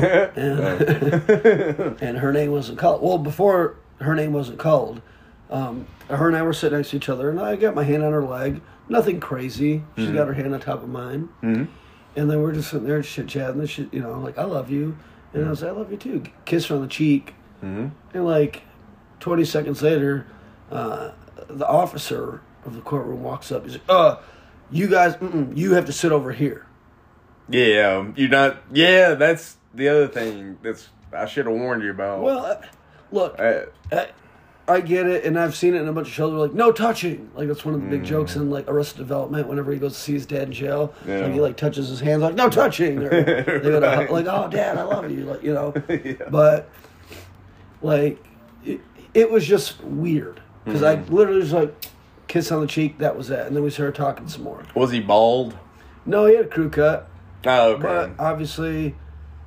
Mm-hmm. And, and her name wasn't called. Well, before her name wasn't called, um, her and I were sitting next to each other, and I got my hand on her leg. Nothing crazy. She's Mm-hmm. got her hand on top of mine. Mm-hmm. And then we're just sitting there chit chatting. And shit, you know, like, I love you. And I was like, I love you too. Kiss her on the cheek. Mm-hmm. And like twenty seconds later, uh, the officer of the courtroom walks up. He's like, uh, you guys, mm-mm, you have to sit over here. Yeah, you're not. Yeah, that's the other thing. That's I should have warned you about. Well, uh, look, Uh, I, I get it, and I've seen it in a bunch of shows. Where like, no touching. Like that's one of the big jokes in like Arrested Development. Whenever he goes to see his dad in jail, Yeah. like he like touches his hands, like no touching. Or they go to, Right. like, oh, Dad, I love you, like you know. Yeah. But like, it, it was just weird because I literally was like, kiss on the cheek. That was it. And then we started talking some more. Was he bald? No, he had a crew cut. Oh, okay. But obviously,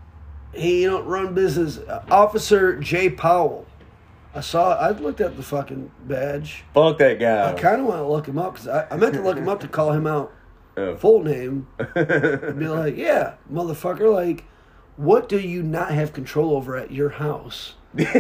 he you don't run business. Uh, Officer Jay Powell. I saw. I looked at the fucking badge. Fuck that guy. I kind of want to look him up because I, I meant to look him up to call him out. Yeah. Full name. And be like, yeah, motherfucker. Like, what do you not have control over at your house?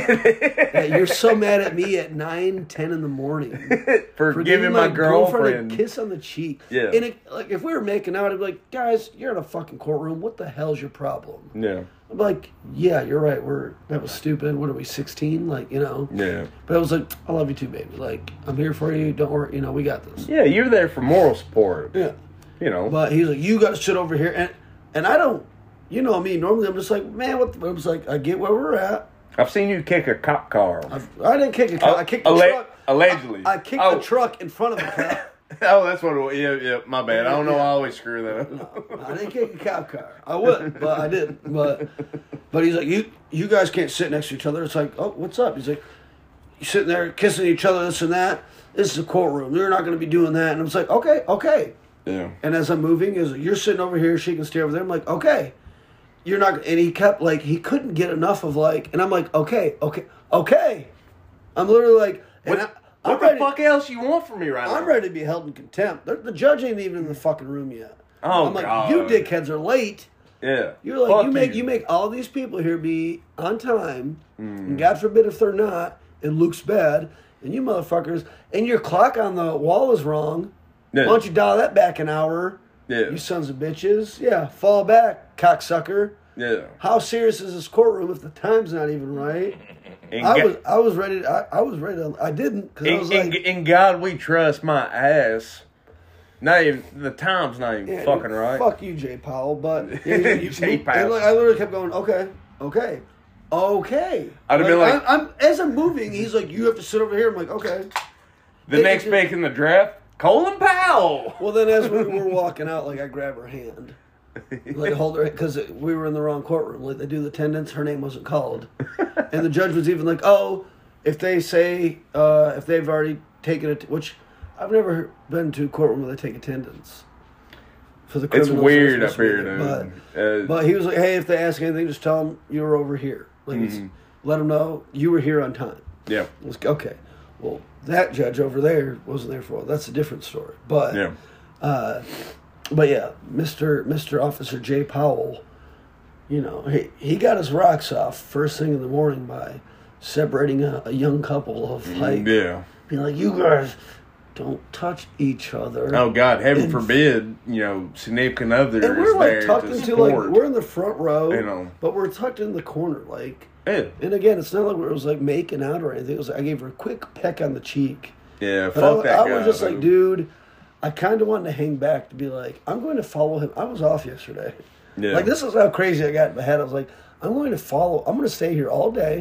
That you're so mad at me at nine, ten in the morning for, for giving my, my girlfriend, girlfriend a kiss on the cheek. Yeah. And it, like if we were making out, I'd be like, guys, you're in a fucking courtroom. What the hell's your problem? Yeah. I'm like, yeah, you're right. We're that was stupid. What are we, sixteen? Like, you know. Yeah. But I was like, I love you too, baby. Like, I'm here for you. Don't worry. You know, we got this. Yeah, you're there for moral support. Yeah. You know. But he's like, you got to sit over here, and and I don't. You know me. Normally, I'm just like, man, what? The, I was like, I get where we're at. I've seen you kick a cop car. I've, I didn't kick a cop. I kicked the Alle- truck. Allegedly. I, I kicked oh. the truck in front of the cop. Oh, that's what it was. Yeah, yeah, my bad. I don't know. Yeah. I always screw that up. No, I didn't kick a cop car. I would, but I didn't. But but he's like, you you guys can't sit next to each other. It's like, oh, what's up? He's like, you sitting there kissing each other, this and that. This is a courtroom. You're not going to be doing that. And I was like, okay, okay. Yeah. And as I'm moving, is you're sitting over here, she can stay over there. I'm like, okay. You're not, and he kept like, he couldn't get enough of like, and I'm like, okay, okay, okay. I'm literally like, what, I, what I'm the ready, fuck else you want from me right I'm now? I'm ready to be held in contempt. The, the judge ain't even in the fucking room yet. Oh, I'm like, God. you dickheads are late. Yeah. You're like, fuck you make you. you make all these people here be on time, Mm. and God forbid if they're not, it looks bad, and you motherfuckers, and your clock on the wall is wrong. Yeah. Why don't you dial that back an hour? Yeah. You sons of bitches. Yeah, fall back, cocksucker. Yeah. How serious is this courtroom if the time's not even right? And I God, was I was ready. To, I, I was ready. To, I didn't because I was in, like, in, in God we trust. My ass. Not even the time's not even yeah, fucking right. Fuck you, Jay Powell. But yeah, you, you, Jay you, Powell. and like, I literally kept going. Okay, okay, okay. I'd have been like- I'm, I'm as I'm moving. He's like, you have to sit over here. I'm like, okay. The It- next it- pick in the draft, Colin Powell. Well, then as we were walking out, like I grab her hand, like hold her because we were in the wrong courtroom. Like they do the attendance, her name wasn't called, and the judge was even like, "Oh, if they say uh, if they've already taken it, which I've never been to a courtroom where they take attendance for the It's criminals. weird They're up supposed to here, be there. dude. But, Uh, but he was like, "Hey, if they ask anything, just tell them you were over here. Like, it's, Mhm. let them know you were here on time." yeah. I was like, okay, well, that judge over there wasn't there for. That's a different story. But Yeah. uh, but yeah, Mister Mister Officer Jay Powell, you know, he he got his rocks off first thing in the morning by separating a, a young couple of like, Yeah. being like, you guys don't touch each other. Oh God, heaven And- forbid, you know, significant other And is we're like there tucked to into support. like we're in the front row, You know. but we're tucked in the corner, like. yeah. And again, it's not like it was like making out or anything. It was like I gave her a quick peck on the cheek. Yeah, But fuck I, that I guy. was just like, dude. dude, I kind of wanted to hang back to be like, I'm going to follow him. I was off yesterday. Yeah. Like, this is how crazy I got in my head. I was like, I'm going to follow. I'm going to stay here all day,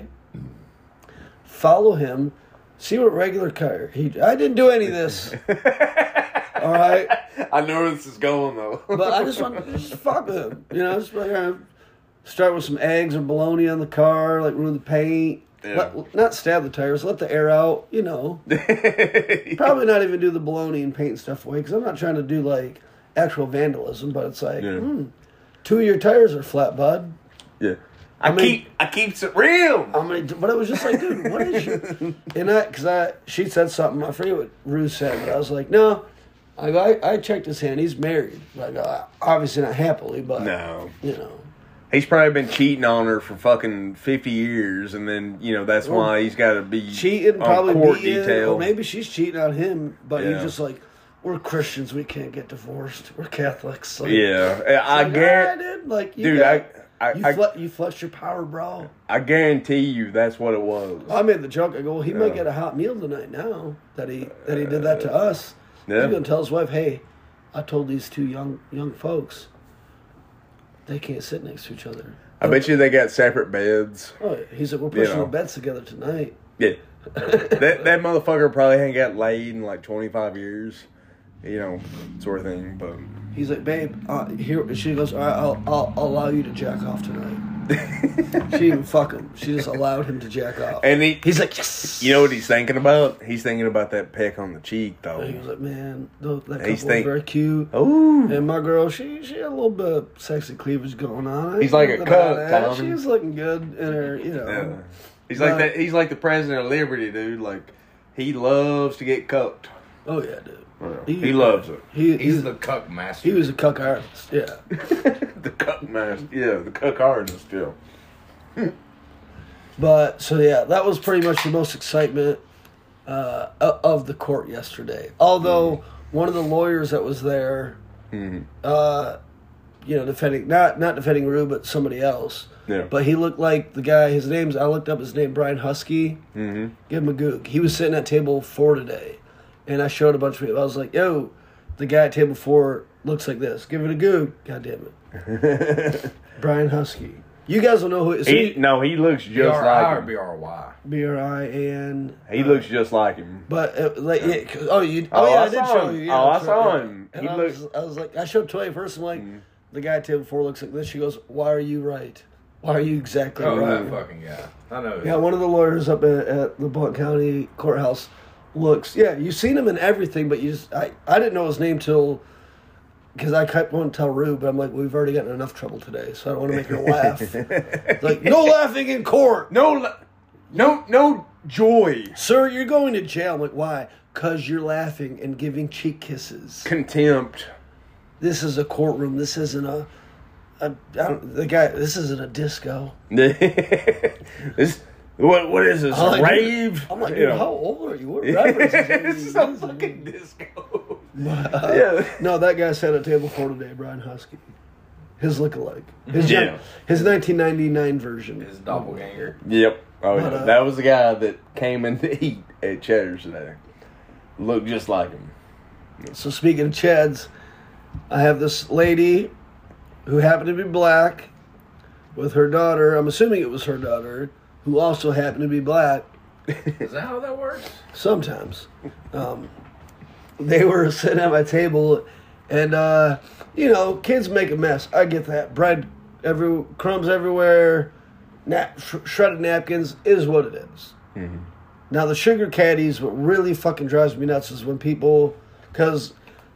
follow him, see what regular car. He, I didn't do any of this. All right? I know where this is going though. But I just want to just fuck with him. You know, just like, uh, start with some eggs or bologna on the car, like ruin the paint. Yeah. Let, not stab the tires, let the air out, you know. Probably not even do the bologna and paint stuff away because I'm not trying to do like actual vandalism, but it's like, Yeah. hmm, two of your tires are flat, bud. Yeah. I, I mean- keep I keeps it real. I mean, but it was just like, dude, what is you? And I, because I, she said something, I forget what Ruth said, but I was like, no. I go, I, I checked his hand. He's married. Like, uh, obviously not happily, but No. you know. He's probably been cheating on her for fucking fifty years, and then you know that's Well, why he's got to be Cheating, on probably court beating, detail. or maybe she's cheating on him, but Yeah. he's just like, we're Christians, we can't get divorced. We're Catholics. Like, Yeah, I like, guarantee, "Alright, dude, like, you dude. got, I I you, I, fle- you flexed your power, bro. I guarantee you that's what it was. I made the joke. I go, well, he might Yeah. get a hot meal tonight now that he that he did that to us. Yeah. He's gonna tell his wife, hey, I told these two young young folks they can't sit next to each other. I bet you they got separate beds. Oh, he's like, we're You pushing know. the beds together tonight. Yeah, that that motherfucker probably ain't got laid in like twenty five years, you know, sort of thing. But He's like, babe, uh, here. She goes, all right, I'll, I'll I'll allow you to jack off tonight. She didn't fuck him. She just allowed him to jack off. And he, he's like, yes. You know what he's thinking about? He's thinking about that peck on the cheek, though. And he was like, man, that couple He's was think- very cute. Oh, And my girl, she she had a little bit of sexy cleavage going on. He's like a Nothing cuck, about that. Tommy. She was looking good in her, you know. yeah. He's But- like that. He's like the president of Liberty, dude. Like he loves to get cucked. Oh yeah, dude. He, he loves it. He He's he's the cuck master. he was a cuck artist. Yeah. The cuck master, yeah, the cuck artist, yeah. But so yeah, that was pretty much the most excitement uh, o- of the court yesterday. Although mm-hmm. one of the lawyers that was there, Mm-hmm. uh, you know, defending not not defending Rue, but somebody else. Yeah. But he looked like the guy. His name's I looked up his name, Brian Husky. Mm-hmm. Give him a goog. He was sitting at table four today, and I showed a bunch of people. I was like, "Yo, the guy at table four looks like this. Give it a goog." God damn it, Brian Husky. You guys will know who. So he, no, he looks just B R I like or him. B R Y? B R I A N. He looks just like him. But uh, like, yeah, 'cause- oh, you, Oh, oh, yeah, I I, did saw show him. you. Yeah, Oh, I that's saw right, him. yeah. He And I, looked- was, I was like, I showed Toy first. I'm like, Mhm. the guy at table four looks like this. She goes, "Why are you right? Why are you exactly Oh, right?" that fucking guy. I know. Yeah, one of the lawyers up at, at the Blount County Courthouse looks. Yeah, you've seen him in everything, but you just I, I didn't know his name till because I kept wanting to tell Rue, but I'm like, we've already gotten enough trouble today, so I don't want to make her laugh. It's like, no laughing in court, No, la- no, no joy. sir. You're going to jail. I'm like, why? Because you're laughing and giving cheek kisses. Contempt. This is a courtroom. This isn't a. a I don't, the guy. This isn't a disco. this, what, what is this? I'm A like, rave? I'm like, You dude, know. how old are you? What references are you This is a using? fucking disco. Uh, Yeah. No, that guy sat at table four today, Brian Husky. His lookalike. His, Yeah. his nineteen ninety-nine version. His doppelganger. Yep. Oh, But, yeah. uh, That was the guy that came in to eat at Cheddar's today. Looked just like him. So speaking of Chads, I have this lady who happened to be black with her daughter. I'm assuming it was her daughter, who also happened to be black. Is that how that works? Sometimes. Um, they were sitting at my table, and, uh, you know, kids make a mess. I get that. Bread, every crumbs everywhere, nap, sh- shredded napkins is what it is. Mm-hmm. Now, the sugar caddies, what really fucking drives me nuts is when people, because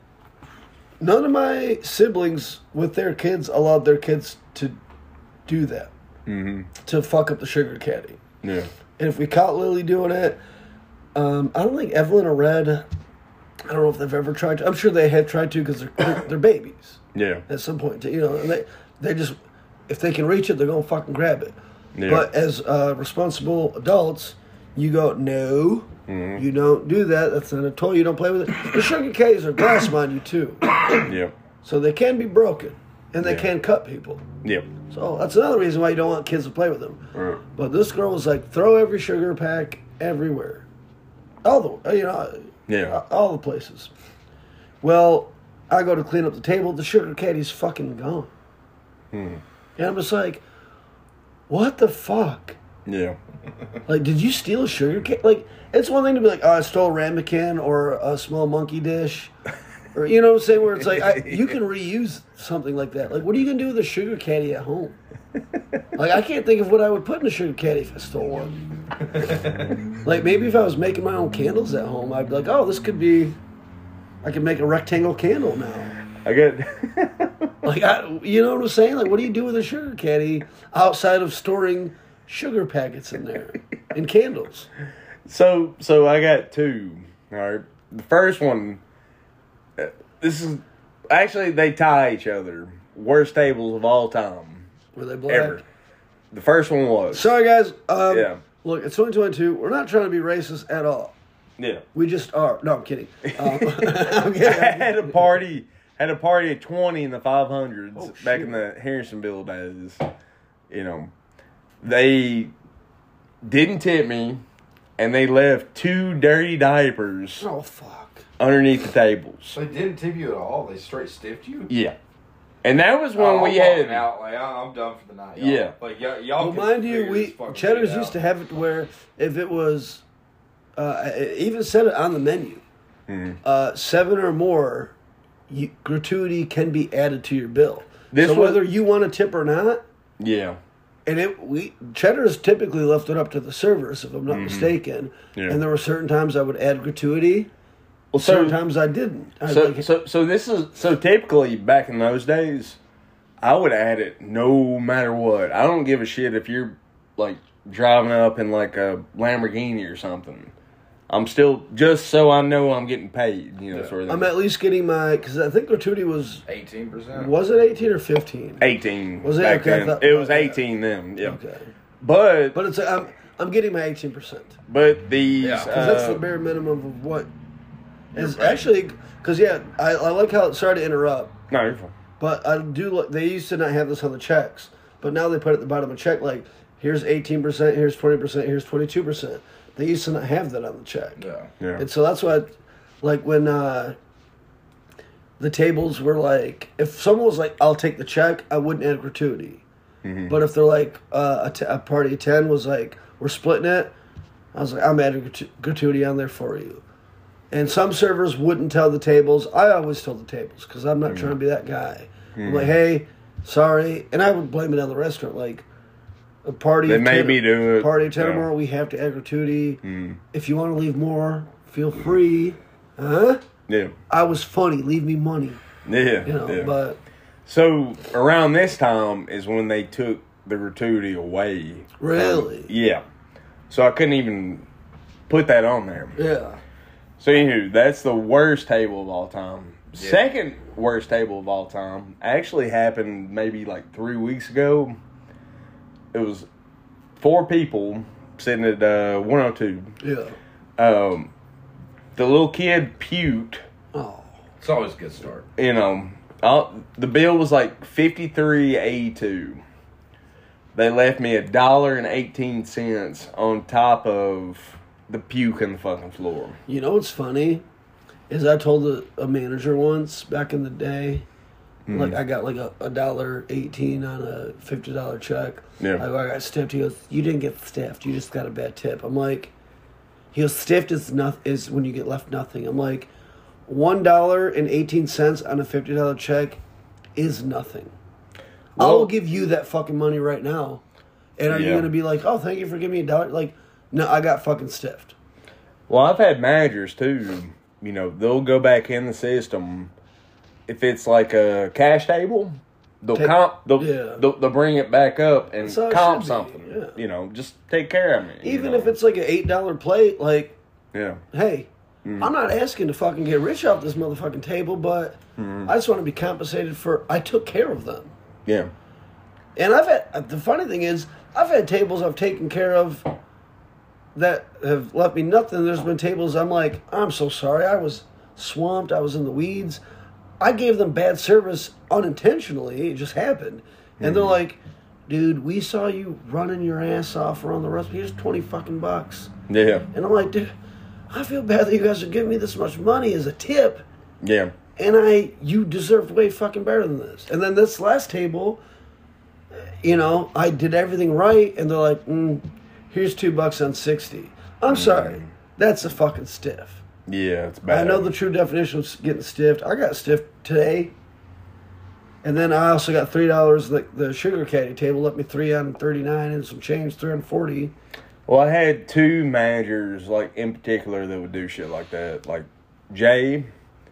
none of my siblings with their kids allowed their kids to do that, Mm-hmm. to fuck up the sugar caddy. Yeah. And if we caught Lily doing it, um, I don't think Evelyn or Red, I don't know if they've ever tried to. I'm sure they have tried to because they're, they're, they're babies Yeah. at some point. You know, and they, they just, if they can reach it, they're going to fucking grab it. Yeah. But as uh, responsible adults, you go, no, Mm-hmm. you don't do that. That's not a toy. You don't play with it. The sugar caddies are glass, mind you, too. Yep. So they can be broken. And they Yeah. can cut people. Yep. So that's another reason why you don't want kids to play with them. Right. But this girl was like, throw every sugar pack everywhere. All the, you know, Yeah. all the places. Well, I go to clean up the table. The sugar caddy's fucking gone. Hmm. And I'm just like, what the fuck? Yeah. Like, did you steal a sugar cane? Like, it's one thing to be like, oh, I stole a ramekin or a small monkey dish. Or, you know what I'm saying? Where it's like, I, you can reuse something like that. Like, what are you going to do with a sugar caddy at home? Like, I can't think of what I would put in a sugar caddy if I stole one. Like, maybe if I was making my own candles at home, I'd be like, oh, this could be, I could make a rectangle candle now. I get. Like, I, you know what I'm saying? Like, what do you do with a sugar caddy outside of storing sugar packets in there and candles? So, so I got two. All right. The first one, uh, this is actually they tie each other. Worst tables of all time, Were they black? ever. The first one was. Sorry, guys. Um, Yeah. Look, it's twenty twenty-two. We're not trying to be racist at all. Yeah. We just are. No, I'm kidding. Um, I'm kidding. I had a party. Had a party at twenty in the five hundreds Oh, back shit. in the Harrisonville days. You know, they didn't tip me, and they left two dirty diapers Oh, fuck. underneath the tables. They didn't tip you at all. They straight stiffed you. Yeah, and that was when Oh, we I'm had. walking out. Like I- I'm done for the night. Y'all. Yeah. Like y'all. y'all Well, can mind you, figure we this fucking Cheddar's shit used out. to have it to where if it was, uh, it even said it on the menu, Mhm. uh, seven or more, you, gratuity can be added to your bill. This so was- whether you want to tip or not, Yeah, And it we Cheddar's typically left it up to the servers, if I'm not mm-hmm. mistaken. Yeah. And there were certain times I would add gratuity. Well, so, certain times I didn't. I so, like so, so this is so typically back in those days, I would add it no matter what. I don't give a shit if you're like driving up in like a Lamborghini or something. I'm still just so I know I'm getting paid. You know, yeah. sort of thing. I'm at least getting my because I think gratuity was eighteen percent. Was it eighteen or fifteen? Eighteen. Was it? Back Okay, then. thought, it was okay. eighteen then. Yeah. Okay. But but it's I'm I'm getting my eighteen percent. But these because yeah. uh, that's the bare minimum of what is right. actually because yeah I, I like how sorry to interrupt. No, you're fine. But I do look. They used to not have this on the checks, but now they put it at the bottom of the check like here's eighteen percent, here's twenty percent, here's twenty-two percent. They used to not have that on the check. Yeah. yeah. And so that's why, like, when uh, the tables were like, if someone was like, I'll take the check, I wouldn't add gratuity. Mm-hmm. But if they're like, uh, a, t- a party of ten was like, we're splitting it, I was like, I'm adding gratu- gratuity on there for you. And some servers wouldn't tell the tables. I always tell the tables because I'm not mm-hmm. trying to be that guy. Mm-hmm. I'm like, hey, sorry. And I would blame it on the restaurant. Like, a party they of may ten, be doing it. Party of ten yeah. or more, we have to add gratuity. Mm. If you want to leave more, feel free. Huh? Yeah. I was funny. Leave me money. Yeah. You know, yeah. but so around this time is when they took the gratuity away. Really? From, yeah. So I couldn't even put that on there. Yeah. So anywho, that's the worst table of all time. Yeah. Second worst table of all time actually happened maybe like three weeks ago. It was four people sitting at uh, one oh two. Yeah. Um, the little kid puked. Oh. It's always a good start. You know, I'll, the bill was like fifty-three eighty-two. They left me a dollar and eighteen cents on top of the puke in the fucking floor. You know what's funny? Is I told a, a manager once back in the day, mm-hmm. like I got like a, a dollar eighteen on a fifty dollar check. Yeah. Like, I got stiffed. He goes, "You didn't get stiffed. You just got a bad tip." I'm like, he goes, "Stiffed is not is when you get left nothing." I'm like, one dollar and eighteen cents on a fifty dollar check is nothing. Well, I'll give you that fucking money right now, and are yeah. you gonna be like, "Oh, thank you for giving me a dollar"? Like, no, I got fucking stiffed. Well, I've had managers too. You know, they'll go back in the system. If it's like a cash table, they'll take, comp. They'll, yeah. they'll they'll bring it back up and comp something. Yeah. You know, just take care of me. Even you know? if it's like an eight dollar plate, like, yeah, hey, mm. I'm not asking to fucking get rich off this motherfucking table, but mm. I just want to be compensated for. I took care of them. Yeah. And I've had the funny thing is I've had tables I've taken care of that have left me nothing. There's been tables I'm like, I'm so sorry. I was swamped. I was in the weeds. I gave them bad service unintentionally. It just happened. And mm-hmm. they're like, dude, we saw you running your ass off around the restaurant. Here's twenty fucking bucks. Yeah. And I'm like, dude, I feel bad that you guys are giving me this much money as a tip. Yeah. And I, you deserved way fucking better than this. And then this last table, you know, I did everything right. And they're like, mm, here's two bucks on sixty. I'm sorry. That's a fucking stiff. Yeah, it's bad. I know the true definition of getting stiffed. I got stiffed today. And then I also got three dollars. Like the sugar caddy table let me three on thirty-nine and some change, three on forty. Well, I had two managers, like, in particular that would do shit like that. Like, Jay,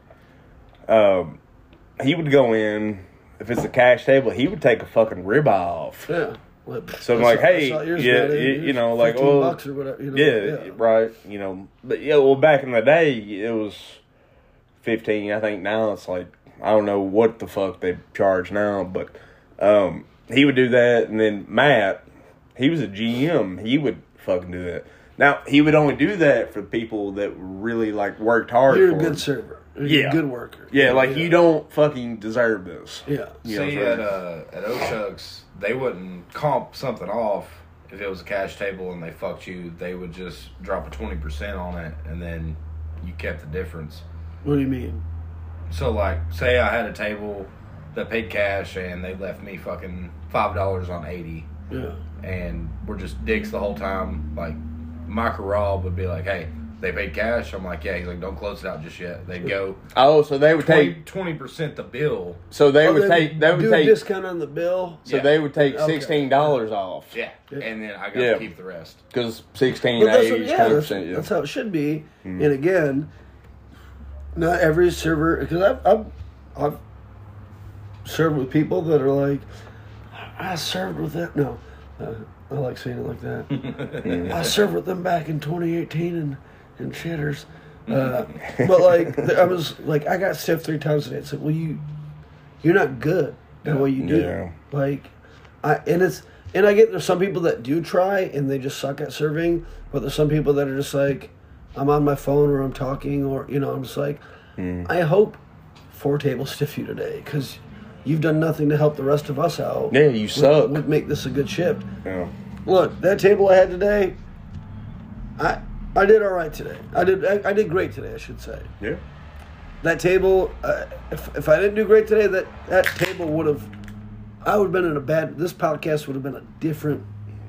um, he would go in, if it's a cash table, he would take a fucking ribeye off. Yeah. So I'm like, hey, yeah, you, you know, like, well, bucks or whatever, you know, yeah, yeah, right, you know, but yeah, well, back in the day, it was fifteen. I think now it's like, I don't know what the fuck they charge now, but um, he would do that, and then Matt, he was a G M, he would fucking do that. Now he would only do that for people that really like worked hard. You're for a good him. server. You're yeah, a good worker. Yeah, like yeah. you don't fucking deserve this. Yeah. You See know, at uh, at Ochuck's, they wouldn't comp something off if it was a cash table and they fucked you. They would just drop a twenty percent on it, and then you kept the difference. What do you mean? So, like, say I had a table that paid cash and they left me fucking five dollars on eighty. Yeah. And we're just dicks the whole time. Like, Mike or Rob would be like, hey, they paid cash. I'm like, yeah. He's like, don't close it out just yet. They'd go Oh, so they would take twenty percent the bill. So they Oh, would take they would do take a discount on the bill. so Yeah. they would take Okay. sixteen dollars off. Yeah. Yeah. And then I got Yeah. to keep the rest. Because sixteen, But that's, what, age, yeah, twenty that's, percent. Yeah. that's how it should be. Mm. And again, not every server, because I've, I've, I've served with people that are like, I served with that. No, uh, I like saying it like that. I served with them back in twenty eighteen in, in Chitters. Uh, but like, I was like, I got stiff three times a day. It's like, well, you, you're not good at what you do. Yeah. Like, I and it's and I get there's some people that do try and they just suck at serving, but there's some people that are just like, I'm on my phone or I'm talking or you know I'm just like, Mm. I hope four tables stiff you today because you've done nothing to help the rest of us out. Yeah, you suck. Would, would make this a good shift. Yeah. Look, that table I had today, I I did all right today. I did I, I did great today. I should say. Yeah. That table, uh, if if I didn't do great today, that that table would have, I would have been in a bad. This podcast would have been a different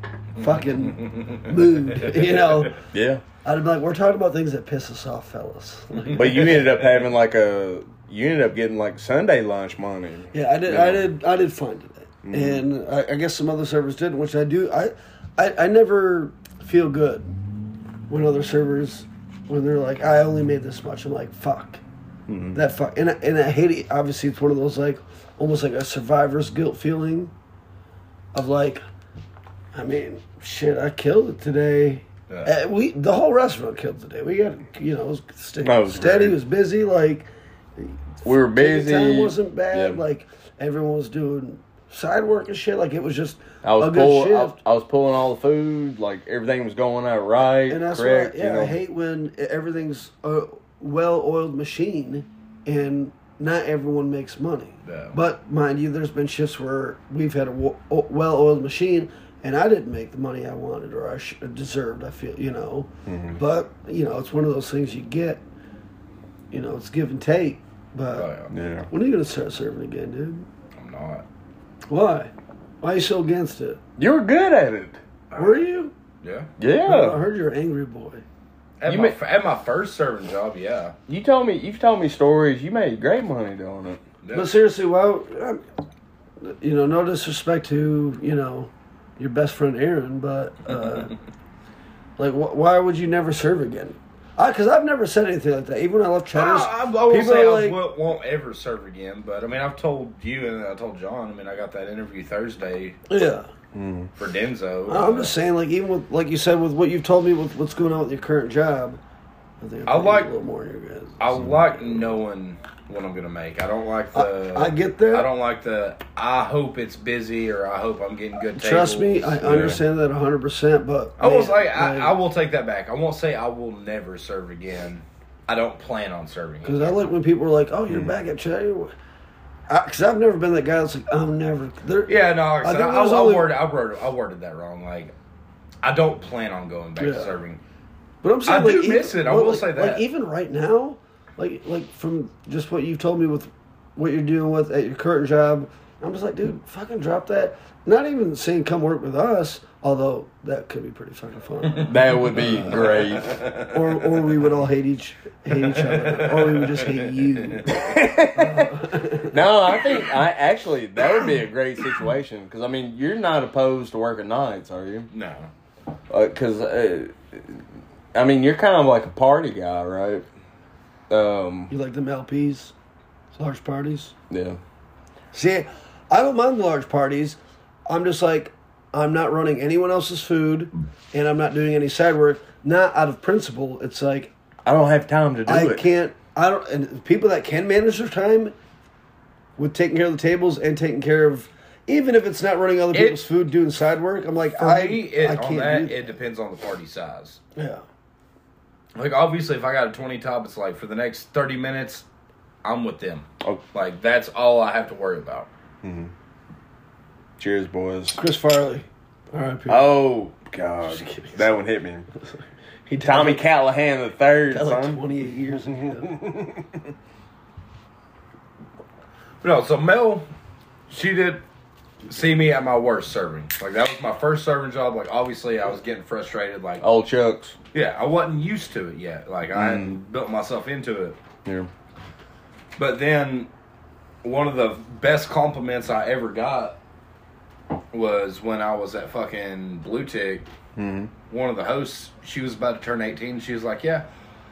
fucking mood. You know, Yeah. I'd have been like, we're talking about things that piss us off, fellas. Like, But you ended up having like a you ended up getting like Sunday lunch money. yeah, I did. Yeah. I did. I did fine today, and I, I guess some other servers didn't, which I do. I, I, I never feel good when other servers when they're like, I only made this much. I'm like, fuck. Mhm. That fuck, and I, and I hate it. Obviously, it's one of those like almost like a survivor's guilt feeling of like, I mean, shit, I killed it today. Yeah. Uh, we the whole restaurant killed today. We got you know it was st- That was steady, great. was busy. Like We were ticket busy. time wasn't bad. Yeah. Like everyone was doing side work and shit. Like it was just I was a good pulling. I was, shift. I was pulling all the food. Like everything was going out right. And that's correct. why, yeah, you know? I hate when everything's a well-oiled machine and not everyone makes money. Yeah. But mind you, there's been shifts where we've had a wo- o- well-oiled machine and I didn't make the money I wanted or I sh- deserved. I feel, you know, Mhm. but you know, it's one of those things you get. You know, it's give and take. But Oh, yeah. Yeah. when are you gonna start serving again, dude? I'm not. Why? Why are you so against it? You were good at it. Were you? Yeah. I Yeah. heard you're an angry boy. At, You my, ma- at my first serving job, yeah. You told me. You've told me stories. You made great money doing it. yeah. But seriously, well, I'm, you know, no disrespect to you know your best friend Aaron, but uh, like, wh- why would you never serve again? Because I've never said anything like that. Even when I left Cheddar's, I, I, I will people say are I like, won't, won't ever serve again, but I mean, I've told you and I told John. I mean, I got that interview Thursday yeah. for Denzo. I'm just saying, like, even with like you said, with what you've told me with what's going on with your current job, I think I like- a little more in your guys. I like knowing what I'm gonna make. I don't like the. I, I get that. I don't like the. I hope it's busy or I hope I'm getting good. Trust me, tables. I understand that one hundred percent. But I will man, say I, like, I will take that back. I won't say I will never serve again. I don't plan on serving. Because again. I like when people are like, "Oh, you're back at Cheddar," because I've never been that guy that's like, "I'm never." There, Yeah, no, like I, I said, think I, there's I, only- worded, I, worded, I worded that wrong. Like, I don't plan on going back Yeah. to serving. But I'm saying, I like, do even- miss it, I well, will like- say that. Like even right now, like like from just what you've told me with what you're dealing with at your current job, I'm just like, dude, fucking drop that. Not even saying come work with us, although that could be pretty fucking fun. That would be great. or or we would all hate each hate each other, or we would just hate you. No, I think I actually that would be a great situation because I mean you're not opposed to working nights, are you? No. Because uh, I mean you're kind of like a party guy, right? Um, You like them L Ps, large parties? yeah. See, I don't mind the large parties. I'm just like, I'm not running anyone else's food, and I'm not doing any side work. Not out of principle. It's like I don't have time to do I it. can't. I don't. And people that can manage their time with taking care of the tables and taking care of, even if it's not running other It- people's food, doing side work. I'm like, For I, me, it, I on can't that, do that. it depends on the party size. Yeah. Like, obviously, if I got a twenty top, it's like, for the next thirty minutes, I'm with them. Oh. Like, that's all I have to worry about. Cheers, boys. Chris Farley. All right. Oh God, Just kidding. that one hit me. He died Tommy like- Callahan the third, died like son. twenty-eight years ago. But no, so Mel, she did see me at my worst serving. Like, that was my first serving job. Like, obviously, I was getting frustrated. Like, Old Chucks. yeah, I wasn't used to it yet. Like, I Mm. hadn't built myself into it. Yeah. But then, one of the best compliments I ever got was when I was at fucking Blue Tick. Mm-hmm. One of the hosts, she was about to turn eighteen. She was like, yeah,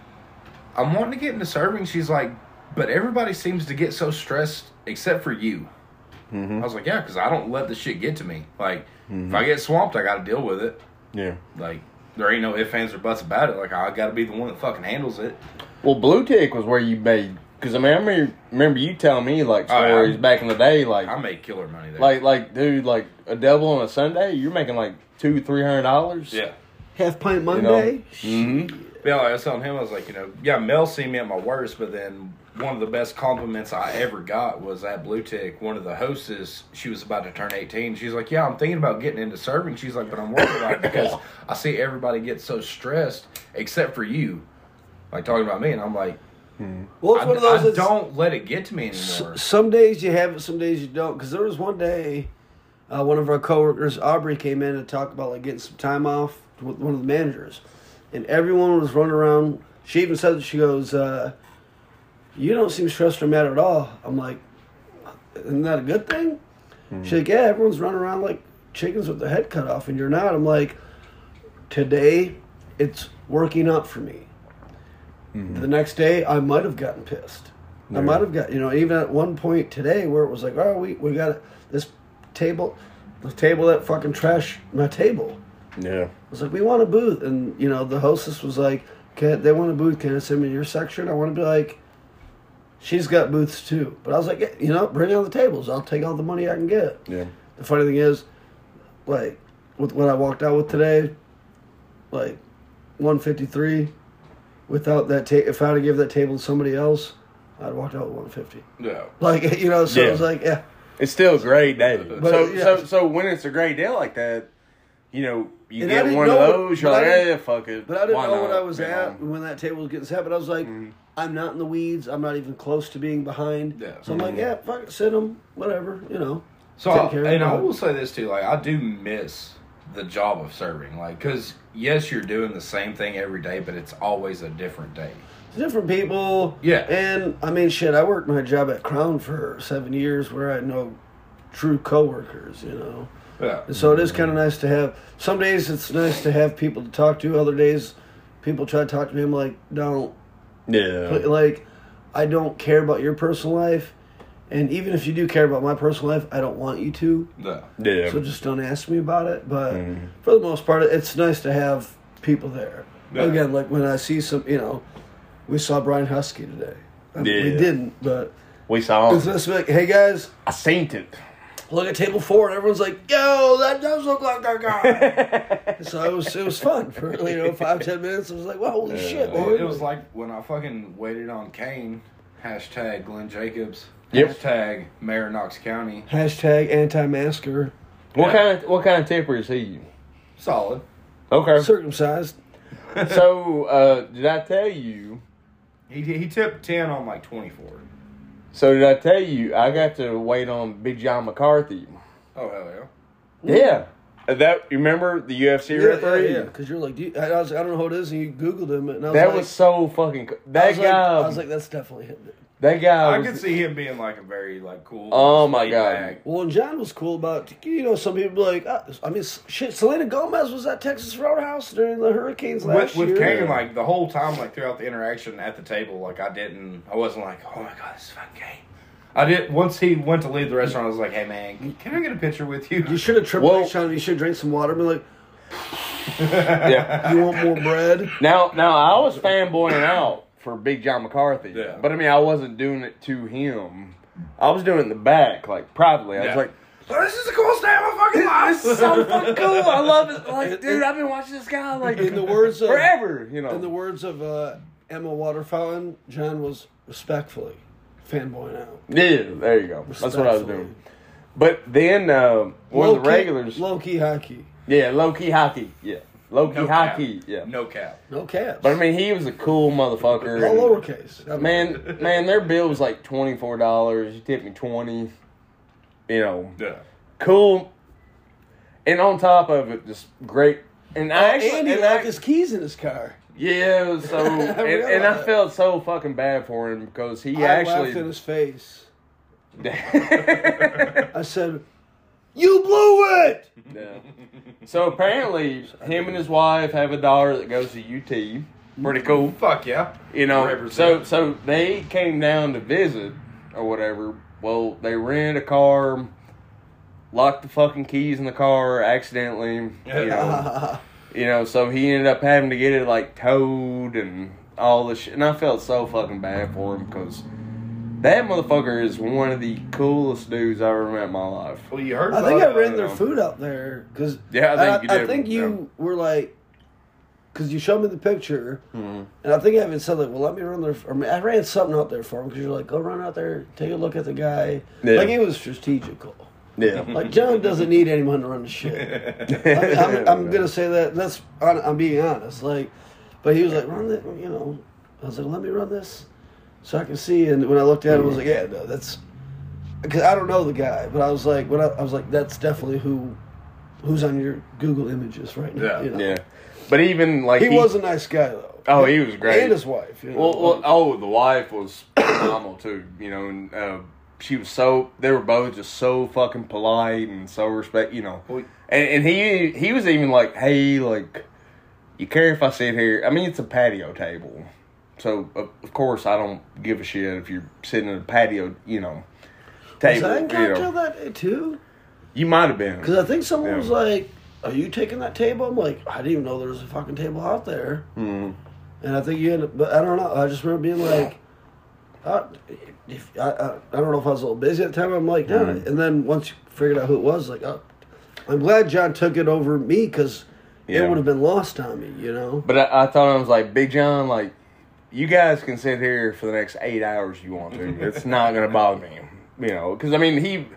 I'm wanting to get into serving. She's like, but everybody seems to get so stressed except for you. Mm-hmm. I was like, yeah, because I don't let the shit get to me. Like, Mm-hmm. if I get swamped, I got to deal with it. Yeah. Like, there ain't no ifs, ands, or buts about it. Like, I got to be the one that fucking handles it. Well, Blue Tick was where you made, because I mean, I remember, remember you telling me like Oh, yeah. stories back in the day, like, I made killer money there. like, like, dude, like a double on a Sunday, you're making like two, three hundred dollars. yeah. Half pint You know? Monday. Mm-hmm. Yeah, like I was telling him, I was like, you know, yeah, Mel seen me at my worst, but then one of the best compliments I ever got was at Blue Tick. One of the hostess, she was about to turn eighteen. She's like, yeah, I'm thinking about getting into serving. She's like, but I'm worried about it because I see everybody get so stressed except for you. Like, talking about me. And I'm like, Well, it's I, one of those. I that's- don't let it get to me S- anymore. some days you have it, some days you don't. Because there was one day, uh, one of our coworkers, Aubrey, came in and talked about like getting some time off with one of the managers, and everyone was running around. She even said, she goes, uh, "You don't seem stressed or mad at all." I'm like, "Isn't that a good thing?" She's like, "Yeah, everyone's running around like chickens with their head cut off, and you're not." I'm like, "Today, it's working out for me." The next day, I might have gotten pissed. I might have got, you know, even at one point today where it was like, oh, we, we got this table, the table that fucking trashed my table. Yeah. I was like, we want a booth. And, you know, the hostess was like, can, they want a booth. Can I send me your section? I want to be like, she's got booths too. But I was like, yeah, you know, bring on the tables. I'll take all the money I can get. Yeah. The funny thing is, like, with what I walked out with today, like, one fifty-three. Without that, ta- if I had to give that table to somebody else, I'd walked out with one fifty. Yeah. Like, you know, so Yeah. it was like, yeah. It's still a great day. But, so, yeah. so, so when it's a great day like that, you know, you And I get didn't one of know- those, you're but I like, didn't- eh, fuck it. But I didn't Why know what not? I was You at know? when that table was getting set. But I was like, Mhm. I'm not in the weeds. I'm not even close to being behind. Yeah. So I'm like, Mhm. yeah, fuck it, sit them, whatever, you know. So, Take I, care of and it. I will say this too, like, I do miss the job of serving. Like, because, yes, you're doing the same thing every day, but it's always a different day. Different people. Yeah. And, I mean, shit, I worked my job at Crown for seven years where I had no true coworkers, you know. Yeah. And so it is kind of nice to have. Some days it's nice to have people to talk to. Other days, people try to talk to me. I'm like, don't. Yeah. Like, I don't care about your personal life. And even if you do care about my personal life, I don't want you to. Yeah. Yeah. So just don't ask me about it. But Mhm. for the most part, it's nice to have people there. Yeah. Again, like when I see some, you know, we saw Brian Husky today. I mean, We Yeah. didn't, but We saw it's him. nice to be like, hey guys, I seen it. look at table four, and everyone's like, "Yo, that does look like that guy." So it was it was fun for you know five ten minutes. I was like, "Wow, holy Yeah. shit!" Well, man. it was like when I fucking waited on Kane, hashtag Glenn Jacobs, Yep. hashtag Mayor Knox County. hashtag anti-masker, What Yeah. kind of what kind of tipper is he? Solid. Okay. circumcised. So, uh, did I tell you? He he tipped ten on like twenty-four. So did I tell you I got to wait on Big John McCarthy? Oh, hell yeah. Yeah. Uh, That you remember the U F C Yeah, yeah, referee? yeah. Because you're like, do you, I, I was, I don't know who it is, and you Googled him, and I was That like, was so fucking. co- I That was like, guy. I was like, that's definitely him. Dude. that guy. I was, could see him being like a very like cool. Oh, my laid God. back- Well, and John was cool about, you know, some people like, ah, I mean, shit, Selena Gomez was at Texas Roadhouse during the Hurricanes last With, with year. Kane, like the whole time, like throughout the interaction at the table, like I didn't, I wasn't like, oh my god, this is fucking Kane. I did. Once he went to leave the restaurant, I was like, hey man, can I get a picture with you? You should have triple Well- H on him. You should have drank some water and be like, yeah. you want more bread? Now, now I was fanboying out for Big John McCarthy. Yeah. But I mean, I wasn't doing it to him. I was doing it in the back, like privately. I Yeah. was like, Oh, this is the coolest day of my fucking life. "This is so fucking cool! I love it! Like, dude, I've been watching this guy like In the words of forever." You know. In the words of uh, Emma Waterfountain, John was respectfully fanboying out. Yeah, there you go. That's what I was Respectfully. doing. But then uh, one of the Low-key- regulars, Low-key hockey. yeah, low key hockey, yeah, low key No cap. hockey, yeah. No cap. No caps. But I mean, he was a cool motherfucker. All and- lowercase. I mean, Man, man, their bill was like twenty four dollars. You tipped me twenty. You know, Yeah. cool. And on top of it, just great. And I actually, and he and left I, his keys in his car. Yeah, so and, and I felt so fucking bad for him because he I actually laughed in his face. I said, "You blew it." Yeah. So apparently, him and his wife have a daughter that goes to U T. Pretty cool. Fuck yeah. You know, Represent. so so they came down to visit or whatever. Well, they rented a car, locked the fucking keys in the car accidentally. You know, you know, so he ended up having to get it like towed and all this shit. And I felt so fucking bad for him because that motherfucker is one of the coolest dudes I ever met in my life. Well, you heard I about think I it. ran their know. food out there because Yeah, I think you I, did. I think you were like, because you showed me the picture, Mhm. and I think I even said like, "Well, let me run there." Or I ran something out there for him because you're like, "Go run out there, take a look at the guy." Yeah. Like it was strategical. Yeah. Like John doesn't need anyone to run the shit. I mean, I'm, I'm gonna say that. That's I'm being honest. Like, but he was like, "Run it," you know. I was like, "Let me run this, so I can see." And when I looked at it, I was like, "Yeah, no, that's." Because I don't know the guy, but I was like, when I, I was like, "That's definitely who, who's on your Google Images right now." Yeah. You know? Yeah. But even like He, was a nice guy though. Oh, he was great. And his wife. You know? Well, well, oh, the wife was phenomenal too. You know, and uh, she was so. They were both just so fucking polite and so respect. You know, Well, and and he he was even like, hey, like, you care if I sit here? I mean, it's a patio table, so of, of course I don't give a shit if you're sitting at a patio. You know, was table. I in you cocktail know. that day too? You might have been. Because I think someone Yeah. was like, "Are you taking that table?" I'm like, "I didn't even know there was a fucking table out there." Mm. And I think you ended up, but I don't know. I just remember being like, uh, if, I, I, I don't know if I was a little busy at the time. I'm like, no. Mhm. And then once you figured out who it was, like, oh, I'm glad John took it over me because Yeah. it would have been lost on me, you know? But I, I thought I was like, Big John, like, you guys can sit here for the next eight hours you want to. It's not going to bother me. You know, because, I mean, he...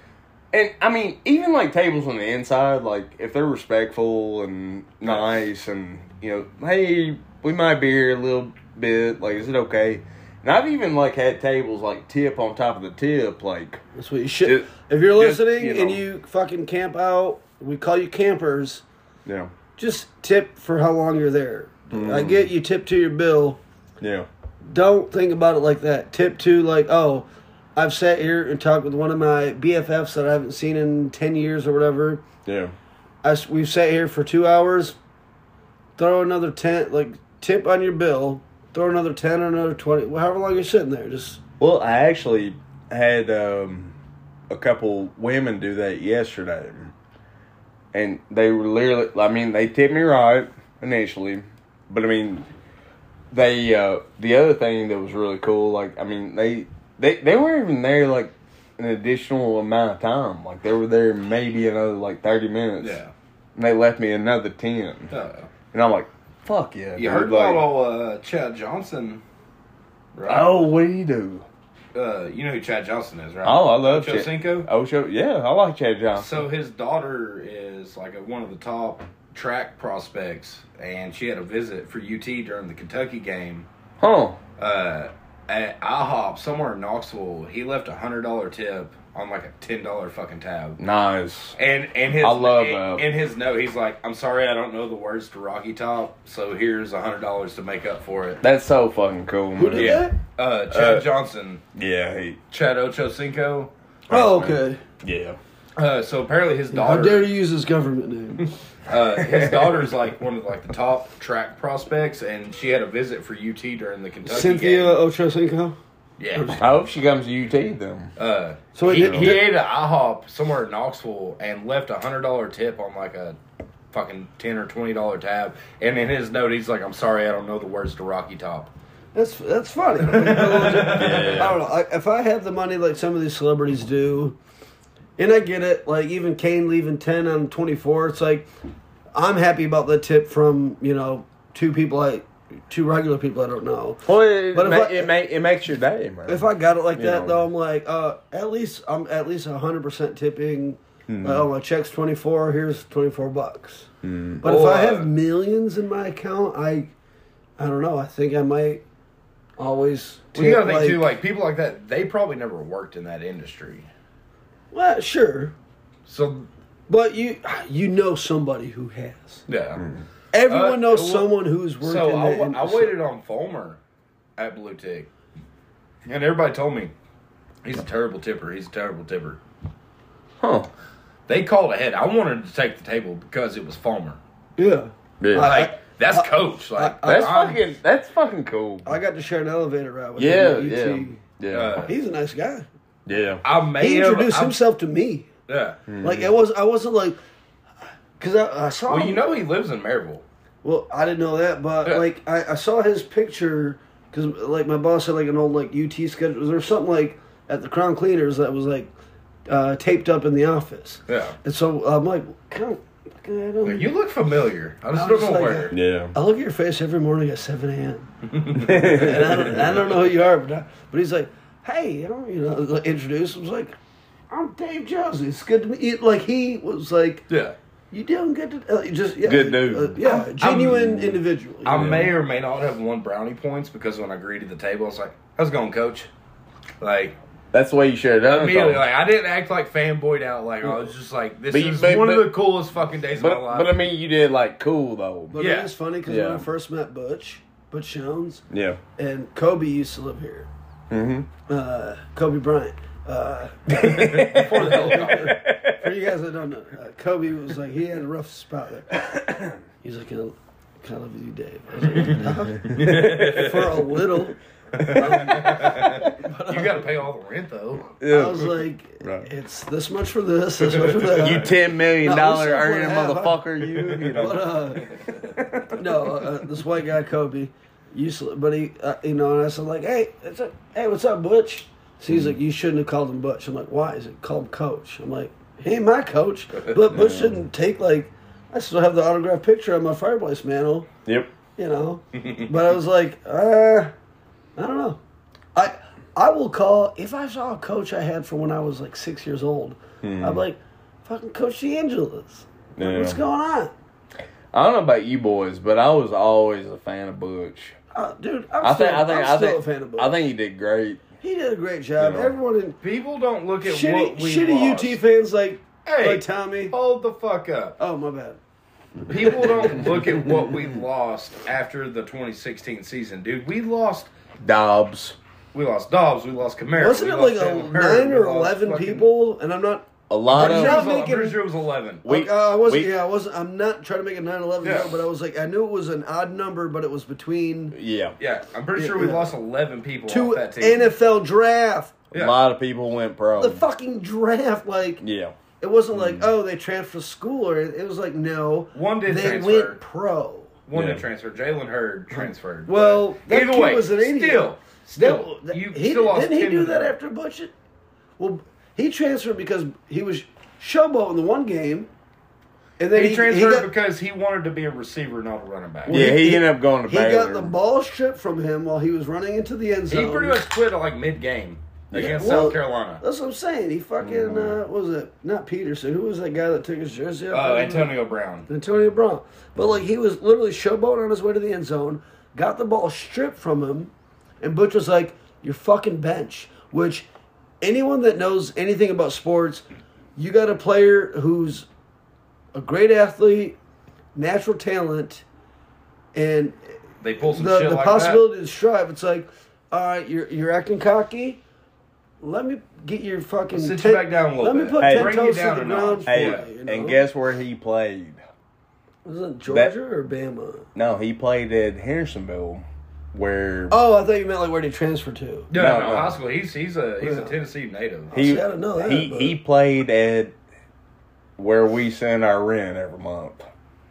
And, I mean, even, like, tables on the inside, like, if they're respectful and nice and, you know, hey, we might be here a little bit. Like, is it okay? And I've even, like, had tables, like, tip on top of the tip, like... That's what you should. Just- if you're just, listening you and know. you fucking camp out, we call you campers, Yeah. just tip for how long you're there. Mm. I get you tip to your bill. Yeah. Don't think about it like that. Tip to, like, oh, I've sat here and talked with one of my B F Fs that I haven't seen in ten years or whatever. Yeah. I, we've sat here for two hours. Throw another ten, like, tip on your bill. Throw another ten or another twenty, however long you're sitting there. Just Well, I actually had um, a couple women do that yesterday. And they were literally, I mean, they tipped me right initially. But, I mean, they, uh, the other thing that was really cool, like, I mean, they, they, they weren't even there, like, an additional amount of time. Like, they were there maybe another, like, thirty minutes. Yeah. And they left me another ten. Uh, And I'm like, fuck yeah. you dude. heard like, about old uh, Chad Johnson, right? Oh, what do you do? Uh, you know who Chad Johnson is, right? Oh, I love Ocho Chad. Cinco. Ocho, yeah, I like Chad Johnson. So his daughter is like a, one of the top track prospects, and she had a visit for U T during the Kentucky game. Huh. Uh, at IHOP somewhere in Knoxville, he left a hundred dollar tip on like a ten dollar fucking tab. Nice. And and his I love in, that. in his note, he's like, "I'm sorry, I don't know the words to Rocky Top, so here's a hundred dollars to make up for it." That's so fucking cool, man. who did Yeah. that? Uh, Chad Uh, Johnson, Yeah, he, Chad Ocho Cinco. Oh, okay. yeah. Uh, so apparently his How daughter. dare you use his government name? Uh, his daughter's like one of like the top track prospects, and she had a visit for U T during the Kentucky Cynthia game. Ochocinco? Yeah. I hope she comes to U T then. Uh, So he, it- he ate at IHOP somewhere in Knoxville and left a hundred dollar tip on like a fucking ten or twenty dollar tab. And in his note, he's like, "I'm sorry, I don't know the words to Rocky Top." That's that's funny. I don't know. I, if I had the money like some of these celebrities do, and I get it, like even Kane leaving ten on twenty four, it's like I'm happy about the tip from you know two people I, two regular people I don't know. Well, it, But if ma- I- it, ma- it makes your day, man. If I got it like You that know. though, I'm like, uh, at least I'm at least hundred percent tipping. Hmm. Like, oh, my check's twenty four. Here's twenty four bucks. Hmm. But Well, if I uh, have millions in my account, I, I don't know. I think I might always. Well, you tip, gotta think like, too, like people like that, they probably never worked in that industry. Well, sure. So, But you you know somebody who has. yeah. Mm. Everyone Uh, knows well, someone who's worked So in I, that wa- I industry. waited on Fulmer at Blue Tick, and everybody told me he's a terrible tipper. He's a terrible tipper. Huh. They called ahead. I wanted to take the table because it was Fulmer. Yeah. Yeah. I- Like that's coach. Like that's I'm- fucking. That's fucking cool. I got to share an elevator ride with Yeah, him at yeah, U T. yeah, Uh, He's a nice guy. yeah. I may He have- introduced I'm- himself to me. Yeah. Like it was, I wasn't like, because I, I saw. Well, him. you know he lives in Maryville. Well, I didn't know that, but Yeah. like I, I saw his picture because like my boss had like an old like U T schedule. Was there something like at the Crown Cleaners that was like uh, taped up in the office? Yeah. And so I'm like, kind of, I don't. You look familiar. I just I don't was know like, where. Yeah. I look at your face every morning at seven a.m. and I don't, I don't know who you are, but I, but he's like, hey, you know, you know, like, introduced. I was like, I'm Dave Josie. It's good to meet you. Like he was like, Yeah. you doing good? To, uh, just yeah, Good dude. uh, yeah, I'm- genuine I'm- individual. you I know? may or may not have won brownie points because when I greeted the table, I was like, "How's it going, Coach?" Like That's the way you should have done it. immediately, though. like I didn't act like fanboyed out. Like I was just like, "This But you- is but- one but- of the coolest fucking days But of my life." but I mean, you did like cool though. But Yeah. it is funny because Yeah. when I first met Butch, Butch Jones, Yeah. and Kobe used to live here. Mm-hmm. Uh, Kobe Bryant. Uh, Before the helicopter. for you guys that don't know, uh, Kobe was like, he had a rough spot there. He's like, can I, can I live with you, Dave? I was like, "No." For a little. You got to pay all the rent though. Yeah. I was like, Right. it's this much for this, this much for that. You ten million dollar No, we earning still put half, motherfucker. You you know. But, uh, no, uh, this white guy, Kobe, used to, but he, uh, you know, and I said, like, hey, it's a, hey, what's up, Butch? So he's like, you shouldn't have called him Butch. I'm like, why? He's like, call him Coach. I'm like, he ain't my coach. But Butch shouldn't take, like, I still have the autographed picture on my fireplace mantle, Yep. you know. But I was like, uh, I don't know. I I will call, if I saw a coach I had from when I was, like, six years old, Hmm. I'd be like, fucking Coach DeAngelis. Yeah. What's going on? I don't know about you boys, but I was always a fan of Butch. Uh, dude, I'm I still, think I think I'm I still think a fan of Butch. I think he did great. He did a great job. Yeah. Everyone in People don't look at shitty, what we shitty lost. U T fans like Hey, like Tommy. hold the fuck up. Oh my bad. People don't look at what we lost after the twenty sixteen season, dude. We lost. Dobbs. We lost Dobbs. We lost Kamara. Wasn't we it lost like a Jalen Hurd, nine we or lost eleven fucking- people? And I'm not. A lot I'm I'm of not pretty making- sure- I'm pretty sure it was eleven. We- Like, uh, I wasn't. we- yeah, I wasn't. I'm not trying to make a nine eleven Yeah. joke, but I was like, I knew it was an odd number, but it was between yeah. Yeah, I'm pretty Yeah, sure we yeah. lost eleven people two off that team. N F L draft. Yeah. A lot of people went pro. The fucking draft, like yeah. it wasn't like oh they transferred to school or it was like no One did they transfer. went pro. One Yeah. did transfer. Jalen Hurd transferred. Well, But that either kid way, was an idiot. still, still, That- you he, still lost didn't he ten do to that them. after Butch? Well, he transferred because he was showboating the one game, and then He, he, transferred got, because he wanted to be a receiver, not a running back. Yeah, he ended up going to he Baylor. got the ball stripped from him while he was running into the end He zone. pretty much quit at like mid-game against well, South Carolina. That's what I'm saying. He fucking uh, what was it? Not Peterson. Who was that guy that took his jersey off? Oh, Antonio Brown. Antonio Brown. But like he was literally showboating on his way to the end zone, got the ball stripped from him, and Butch was like, "You're fucking bench." Which anyone that knows anything about sports, you got a player who's a great athlete, natural talent, and They pull some the, shit the like possibility to strive. It's like, all right, you're you're acting cocky. Let me get your fucking. Sit you ten- back down a little Let me bit. put Hey, ten bring you toes to down the a ground notch. for Hey, you. You know? and guess where he played? Was it Georgia or Bama? No, he played at Hendersonville, where Oh, I thought you meant like where did he transfer to? that. No, No, no, no. high school. He's he's a he's Yeah. a Tennessee native. he See, I didn't know that, he but- he played at where we send our rent every month.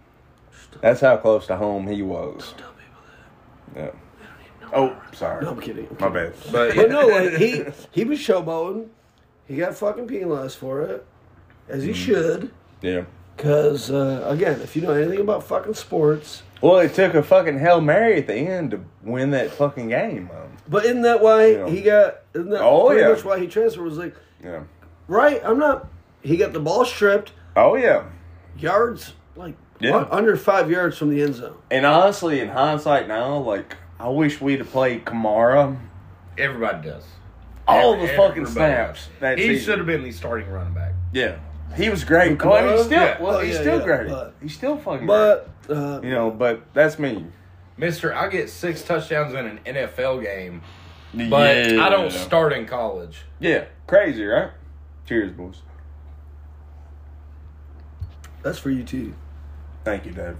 That's how close to home he was. Tell people Yeah. Oh, sorry. that. No, I'm kidding. I'm My kidding. bad. But, But no, like he he was showboating. He got fucking penalized for it, as Mm. he should. Yeah. Because uh, again, if you know anything about fucking sports, Well, it took a fucking Hail Mary at the end to win that fucking game. Um, but isn't that why Yeah. he got? Isn't that Oh, pretty yeah. much why he transferred? Was like, yeah. right? I'm not. He got the ball stripped, Oh, yeah. yards like Yeah. un- under five yards from the end zone. And honestly, in hindsight now, like, I wish we'd have played Kamara everybody does. all Every- the fucking everybody snaps does. that He season. should have been the starting running back. Yeah. He was great. Kamara? Well, and he's still, Yeah. well, Oh, he's yeah, still yeah, great. but- he's still fucking But uh, great. You know, but that's me. Mister, I get six touchdowns in an N F L game, but yeah. I don't start in college. Yeah, crazy, right? Cheers, boys. that's for you too. Thank you, Dave.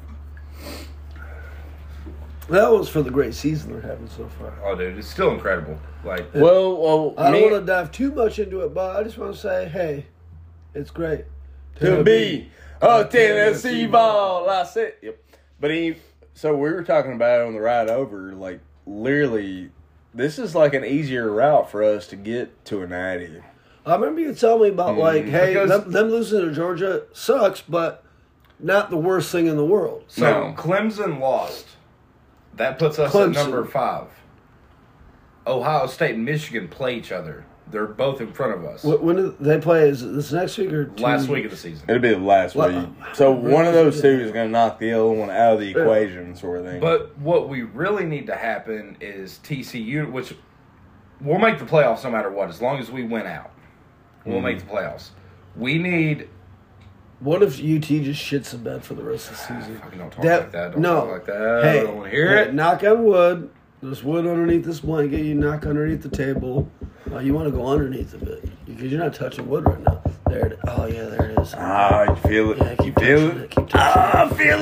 That was for the great season they're having so far. Oh, dude, it's still incredible. Like, Well, well, I don't me- want to dive too much into it, but I just want to say, hey, it's great to be a Tennessee ball. I said, yep. But he, so we were talking about it on the ride over. Like, literally, this is like an easier route for us to get to a natty. I remember you telling me about like, hey, because- them, them losing to Georgia sucks, but not the worst thing in the world. so No. Clemson lost. That puts us Clemson. at number five. Ohio State and Michigan play each other. They're both in front of us. Wh- When do they play? Is it this next week or two Last week of the season. It'll be the last Well, week. uh, So really one of those two good. is going to knock the other one out of the equation, sort of thing. But what we really need to happen is T C U, which we'll make the playoffs no matter what, as long as we win out. We'll make the playoffs. We need. What if U T just shits the bed for the rest of the season? Fucking don't talk That- like that. Don't no. talk like that. Hey, I don't want to hear hey, it. knock on wood. There's wood underneath this blanket. You knock underneath the table. Uh, you want to go underneath of it because you're not touching wood right now. There it is. Oh yeah, there it is. ah, you feel it? Yeah, you keep feel touching it? it. Keep touching Ah, I it. feel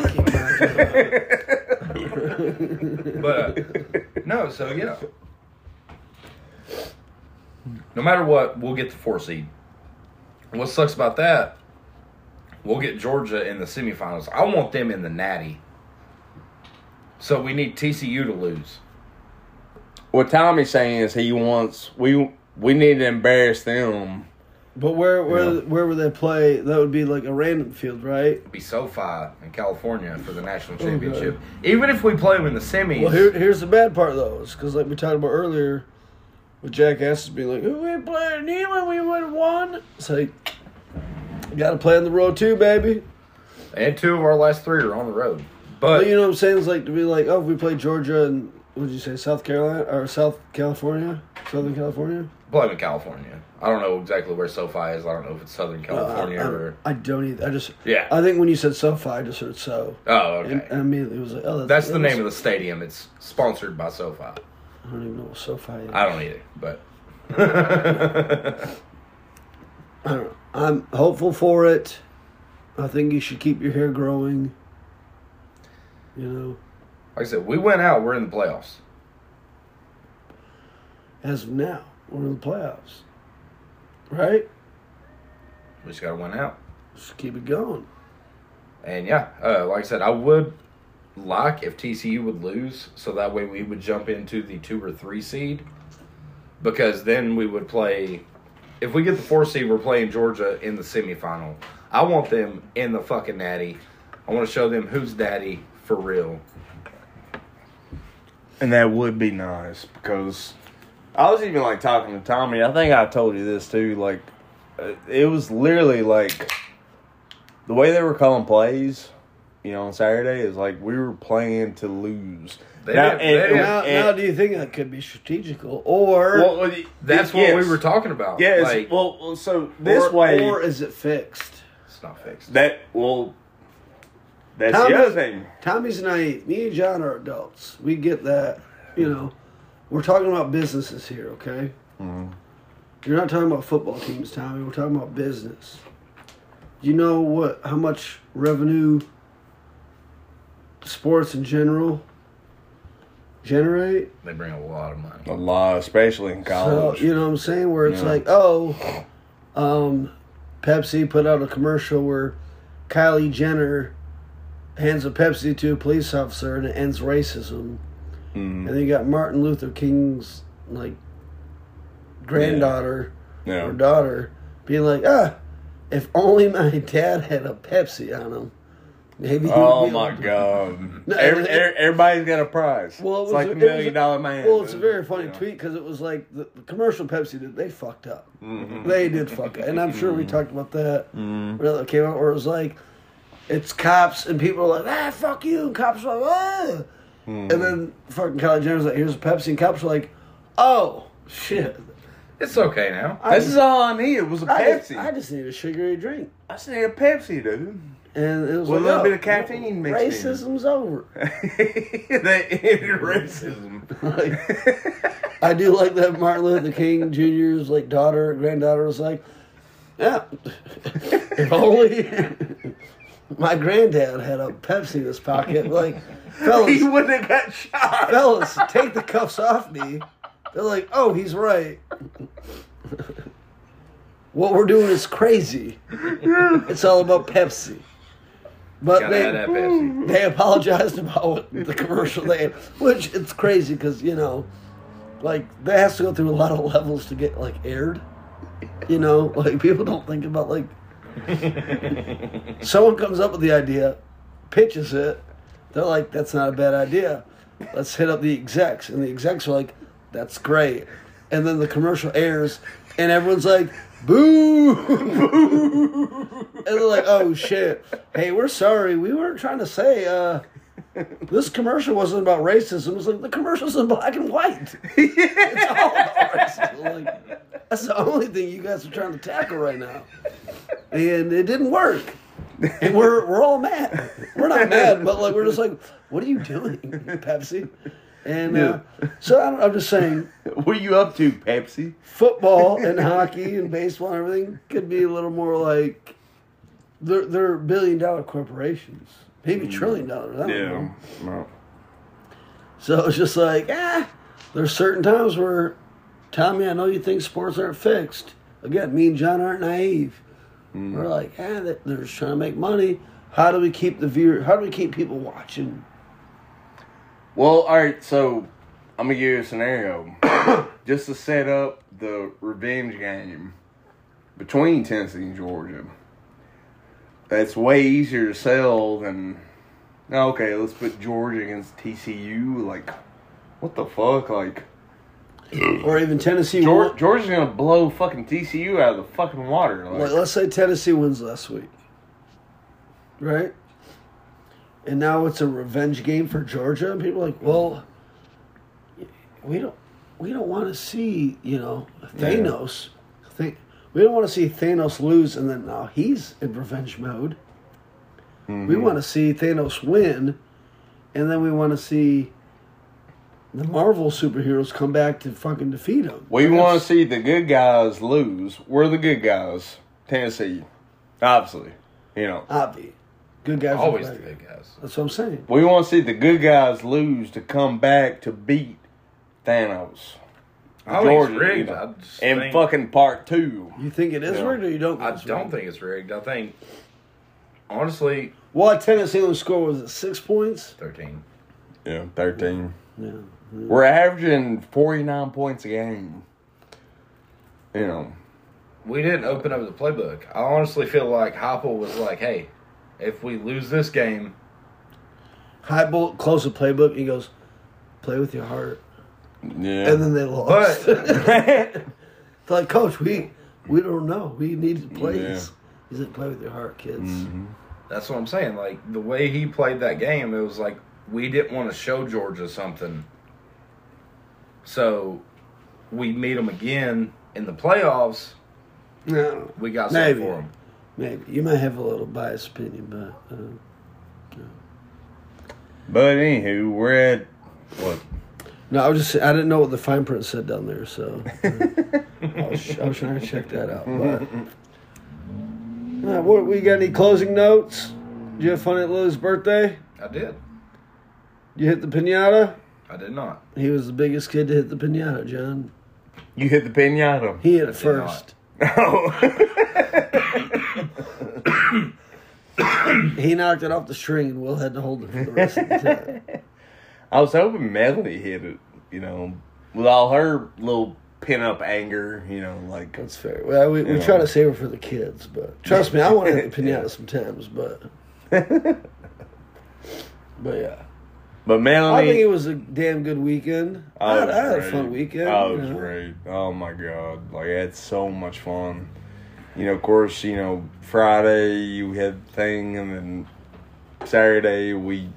it. But uh, no, so yeah. No matter what, we'll get the four seed. What sucks about that? We'll get Georgia in the semifinals. I want them in the Natty. So we need T C U to lose. What Tommy's saying is he wants we we need to embarrass them. But where where Yeah. where would they play? That would be like a random field, right? It'd be SoFi in California for the national Okay. championship. Even if we play them in the semis. Well, here, here's the bad part though, is because like we talked about earlier, with Jackasses being like, "Oh, we played Neyland, we would have won." It's like, you got to play on the road too, baby. and two of our last three are on the road. But, But you know what I'm saying? It's like to be like, oh, if we play Georgia and what did you say, South Carolina or South California, Southern California? play them in California. I don't know exactly where SoFi is. I don't know if it's Southern California Uh, I, or. I don't either. I just Yeah. I think when you said SoFi, I just heard so. Oh, okay. And, and immediately it was like, oh, that's, That's the that's- name of the stadium. It's sponsored by SoFi. I don't even know what SoFi is. I don't either, but I don't know. I'm hopeful for it. I think you should keep your hair growing. You know, like I said, we went out. We're in the playoffs. as of now, we're in the playoffs. Right? We just got to win out. Just keep it going. And yeah, uh, like I said, I would like if T C U would lose, so that way we would jump into the two or three seed. Because then we would play. If we get the four seed, we're playing Georgia in the semifinal. I want them in the fucking natty. I want to show them who's daddy for real. And that would be nice because I was even like talking to Tommy. I think I told you this too. Like, uh, it was literally like the way they were calling plays, you know, on Saturday is like we were playing to lose. They Now, didn't- and- they didn't- Now, and- now, do you think that could be strategical, or well, well, That's what yes. we were talking about. Yes. Like, well, well, so this or, way or is it fixed? it's not fixed. that well, that's Tommy- the other thing. Tommy's naive. Me and John are adults. We get that. You know, we're talking about businesses here, okay? Mm-hmm. You're not talking about football teams, Tommy. We're talking about business. You know what? How much revenue sports in general generate? They bring a lot of money. A lot, especially in So, college. you know what I'm saying? Where it's Yeah. like, oh, um, Pepsi put out a commercial where Kylie Jenner hands a Pepsi to a police officer and it ends racism. Mhm. And then you got Martin Luther King's, like, granddaughter Yeah. or daughter being like, ah, if only my dad had a Pepsi on him, maybe he Oh would be my able to-" god! No, Every, it- every- everybody's got a prize. Well, it it's was like a- a it was a- million dollar man. Well, it's a very funny You know. tweet because it was like the, the commercial Pepsi did. They fucked up. Mhm. They did fuck up, and I'm sure we talked about that. Mhm. When it came out, where it was like, it's cops, and people are like, ah, fuck you, and cops are like, ah, Mhm. and then fucking Kylie Jenner's like, here's a Pepsi, and cops are like, oh shit, It's okay now. I This is all I needed was a I Pepsi. just, I just need a sugary drink. I just need a Pepsi, dude. And it was With like, a little oh, bit of caffeine mixed in. racism's over. That ended racism. Like, I do like that Martin Luther King Junior's like daughter, granddaughter was like, yeah, if only my granddad had a Pepsi in his pocket. Like, fellas, He wouldn't have got shot. fellas, take the cuffs off me. They're like, oh, he's right. What we're doing is crazy. It's all about Pepsi. But Gotta they, have that Pepsi. they apologized about what the commercial they, which it's crazy because you know, like that has to go through a lot of levels to get like aired. You know, like people don't think about like someone comes up with the idea, pitches it, they're like, that's not a bad idea. Let's hit up the execs, and the execs are like, that's great, and then the commercial airs, and everyone's like, boo, boo. And they're like, oh shit. Hey, we're sorry. We weren't trying to say uh this commercial wasn't about racism. It was like the commercial's in black and white. It's all about racism. Like, that's the only thing you guys are trying to tackle right now. And it didn't work. And we're we're all mad. We're not mad, but like we're just like, what are you doing, Pepsi? And uh, so I'm, I'm just saying, What are you up to, Pepsi? football and hockey and baseball and everything could be a little more like they're they're billion dollar corporations, maybe trillion dollars. I don't know. No. So it's just like, ah, there's certain times where, Tommy, I know you think sports aren't fixed. Again, me and John aren't naive. Mm. We're like, ah, they- they're just trying to make money. How do we keep the viewer? How do we keep people watching? Well, all right, so I'm going to give you a scenario. Just to set up the revenge game between Tennessee and Georgia. That's way easier to sell than, okay, let's put Georgia against T C U. Like, what the fuck? Like, Or even Tennessee. Georgia, won- Georgia's going to blow fucking T C U out of the fucking water. Like, Like, let's say Tennessee wins last week, right? And now it's a revenge game for Georgia, and people are like, well, we don't, we don't want to see, you know, Thanos. Think we don't want to see Thanos lose, and then now he's in revenge mode. mm-hmm. We want to see Thanos win, and then we want to see the Marvel superheroes come back to fucking defeat him. We That's- want to see the good guys lose. We're the good guys. Tennessee. Obviously. You know. Obvi. Good guys. Always are the back. good guys. That's what I'm saying. We want to see the good guys lose to come back to beat Thanos. I think Georgia, it's rigged. you know, I just in think- fucking part two. You think it is Yeah. rigged or you don't? I it's don't rigged? think it's rigged. I think, honestly, What Tennessee only score was it six points? thirteen. Yeah, thirteen. Yeah. We're averaging forty-nine points a game. You know. We didn't open up the playbook. I honestly feel like Heupel was like, hey, if we lose this game, Heupel closed the playbook. He goes, "Play with your heart," Yeah. and then they lost. But- They're like, "Coach, we we don't know. We need to play Yeah. this." He's like, "Play with your heart, kids." Mhm. that's what I'm saying. Like, the way he played that game, it was like we didn't want to show Georgia something. So, we meet them again in the playoffs. No, We got maybe, something for them. maybe you might have a little biased opinion, but uh, But anywho, we're at what? no, I was just I didn't know what the fine print said down there, so uh, I, was, I was trying to check that out. But uh, what we got? Any closing notes? Did you have fun at Lily's birthday? I did. You hit the pinata. I did not. He was the biggest kid to hit the pinata, John. You hit the pinata. He hit it did first. Oh. He knocked it off the string, and Will had to hold it for the rest of the time. I was hoping Melanie hit it, you know, with all her little pin-up anger, you know, like... That's fair. Well, we, we Yeah. try to save her for the kids, but trust me, I want to hit the pinata sometimes, but... But yeah. But Melanie... I think it was a damn good weekend. Oh, I, it had, was I had a great. fun weekend. Oh, it you was know. great. Oh, my God. Like, I had so much fun. You know, of course, you know, Friday we had thing, and then Saturday we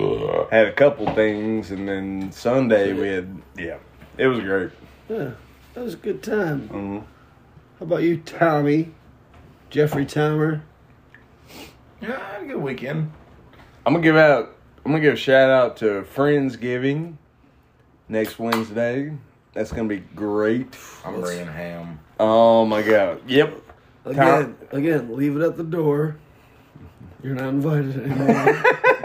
had a couple things, and then Sunday we had, yeah, it was great. Yeah. That was a good time. Mm-hmm. How about you, Tommy? Jeffrey Tomer? Yeah, I had a good weekend. I'm gonna give out. I'm gonna give a shout out to Friendsgiving next Wednesday. That's gonna be great. I'm bringing ham. Oh my god! Yep. Again, again, leave it at the door. You're not invited anymore.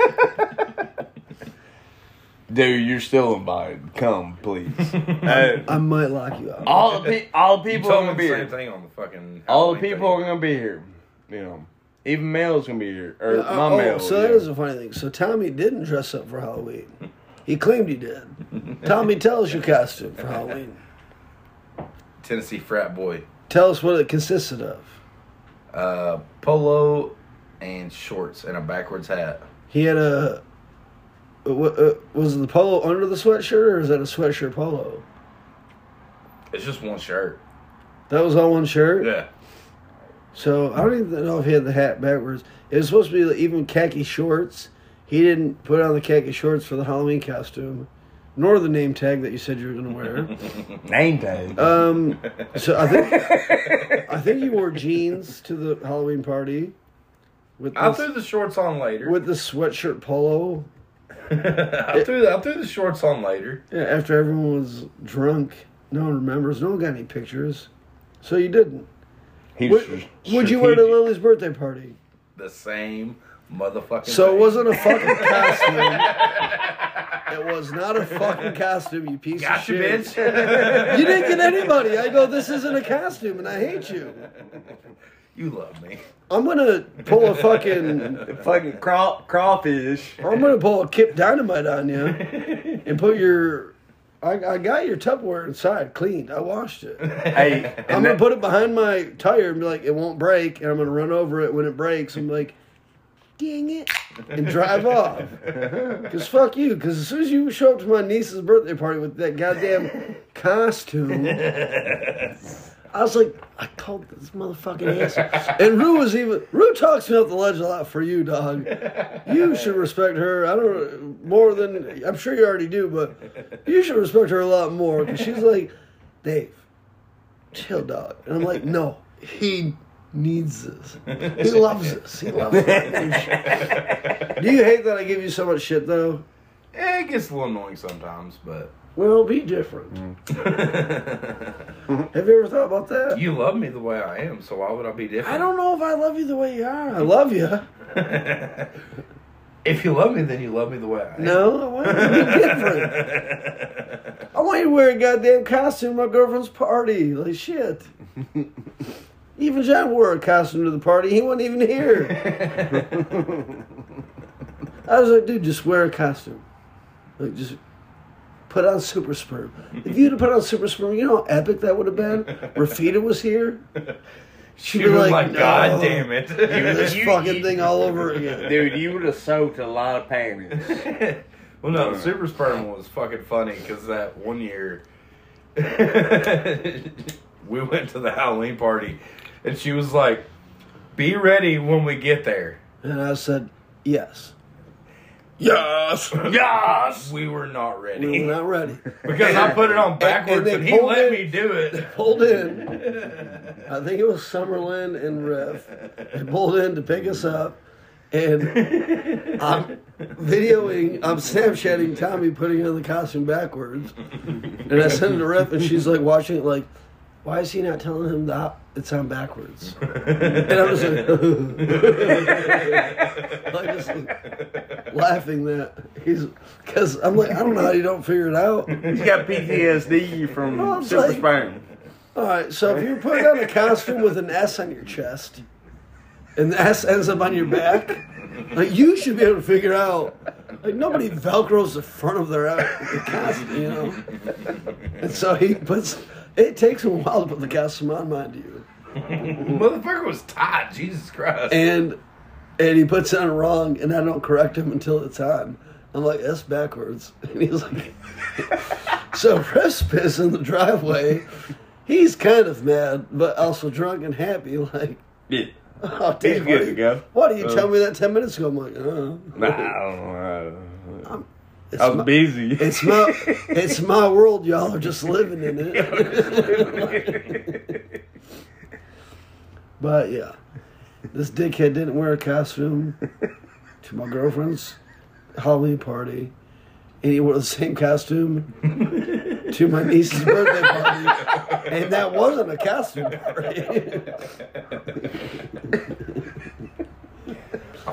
Dude, you're still invited. Come, please. uh, I might lock you out. all the pe- all the You people told are me gonna the be same here. thing on the fucking. All the Halloween people thing. are gonna be here. You know, even Mel's gonna be here, or Uh, my oh, Mel. so yeah. that is a funny thing. So Tommy didn't dress up for Halloween. He claimed he did. Tommy, tell us your costume for Halloween. Tennessee frat boy. Tell us what it consisted of. Uh, polo and shorts and a backwards hat. He had a. Uh, uh, was the polo under the sweatshirt, or is that a sweatshirt polo? It's just one shirt. That was all one shirt? Yeah. So, I don't even know if he had the hat backwards. It was supposed to be even khaki shorts. He didn't put on the khaki shorts for the Halloween costume, nor the name tag that you said you were going to wear. Name tag. Um, so I think I think you wore jeans to the Halloween party. With I this, threw the shorts on later. with the sweatshirt polo. I threw the, I threw the shorts on later. Yeah, after everyone was drunk, no one remembers. No one got any pictures, so you didn't. He What, was would you wear to strategic. Lily's birthday party? The same motherfucking. So thing. it wasn't a fucking costume. It was not a fucking costume, you piece Gotcha, of shit. bitch. You didn't get anybody. I go, this isn't a costume, and I hate you. You love me. I'm gonna pull a fucking. fucking craw- crawfish. I'm gonna pull a Kip Dynamite on you and put your. I, I got your Tupperware inside cleaned. I washed it. Hey, I'm and gonna that- put it behind my tire and be like, it won't break, and I'm gonna run over it when it breaks. I'm like, dang it, and drive off. Cause fuck you. Cause as soon as you show up to my niece's birthday party with that goddamn costume, I was like, I called this motherfucking ass. And Rue was even. Rue talks me up the ledge a lot for you, dog. You should respect her. I don't more than I'm sure you already do, but you should respect her a lot more. Cause she's like, Dave, chill, dog. And I'm like, no, he needs this. He loves this. He loves it. Do you hate that I give you so much shit, though? Eh, it gets a little annoying sometimes, but Well, be different. Have you ever thought about that? you love me the way I am, so why would I be different? I don't know if I love you the way you are. I love you. If you love me, then you love me the way I am. No, I want you to be different. I want you to wear a goddamn costume at my girlfriend's party. Like, shit. Even John wore a costume to the party. He wasn't even here. I was like, dude, just wear a costume. Like, just put on Super Sperm. If you'd have put on Super Sperm, you know how epic that would have been? Rafita was here. She'd She be was like, like, no, God damn it. do this You- fucking you- thing all over again. Dude, you would have soaked a lot of panties. Well, no, the Super Sperm was fucking funny because that one year we went to the Halloween party and she was like, be ready when we get there. And I said, yes. Yes. Yes! We were not ready. We were not ready. Because I put it on backwards they and, he pulled let it- me do it. Pulled in. I think it was Summerlin and Riff. They pulled in to pick us up. And I'm videoing, I'm Snapchatting Tommy putting on the costume backwards. And I send it to Riff, and she's like watching it like, why is he not telling him that it's on backwards? And I'm just like, like just like laughing that he's, because I'm like, I don't know how you don't figure it out. He's got P T S D from Well, I'm Super saying- Sperm. All right, so if you put on a costume with an S on your chest, and the S ends up on your back, like you should be able to figure out. Like nobody velcros the front of their uh, costume, you know. And so he puts. It takes him a while to put the costume on, mind you. Motherfucker was tight, Jesus Christ. And and he puts it on wrong, and I don't correct him until it's on. I'm like, that's backwards. And he's like, so Riff's piss in the driveway. He's kind of mad, but also drunk and happy. Like, Yeah. oh, He's Dave, good why to do you- go. Why did you Uh, tell me that ten minutes ago? I'm like, uh. Nah, I don't know. I'm, It's I was my, busy. It's my it's my world. Y'all are just living in it. But yeah, this dickhead didn't wear a costume to my girlfriend's Halloween party, and he wore the same costume to my niece's birthday party, and that wasn't a costume party.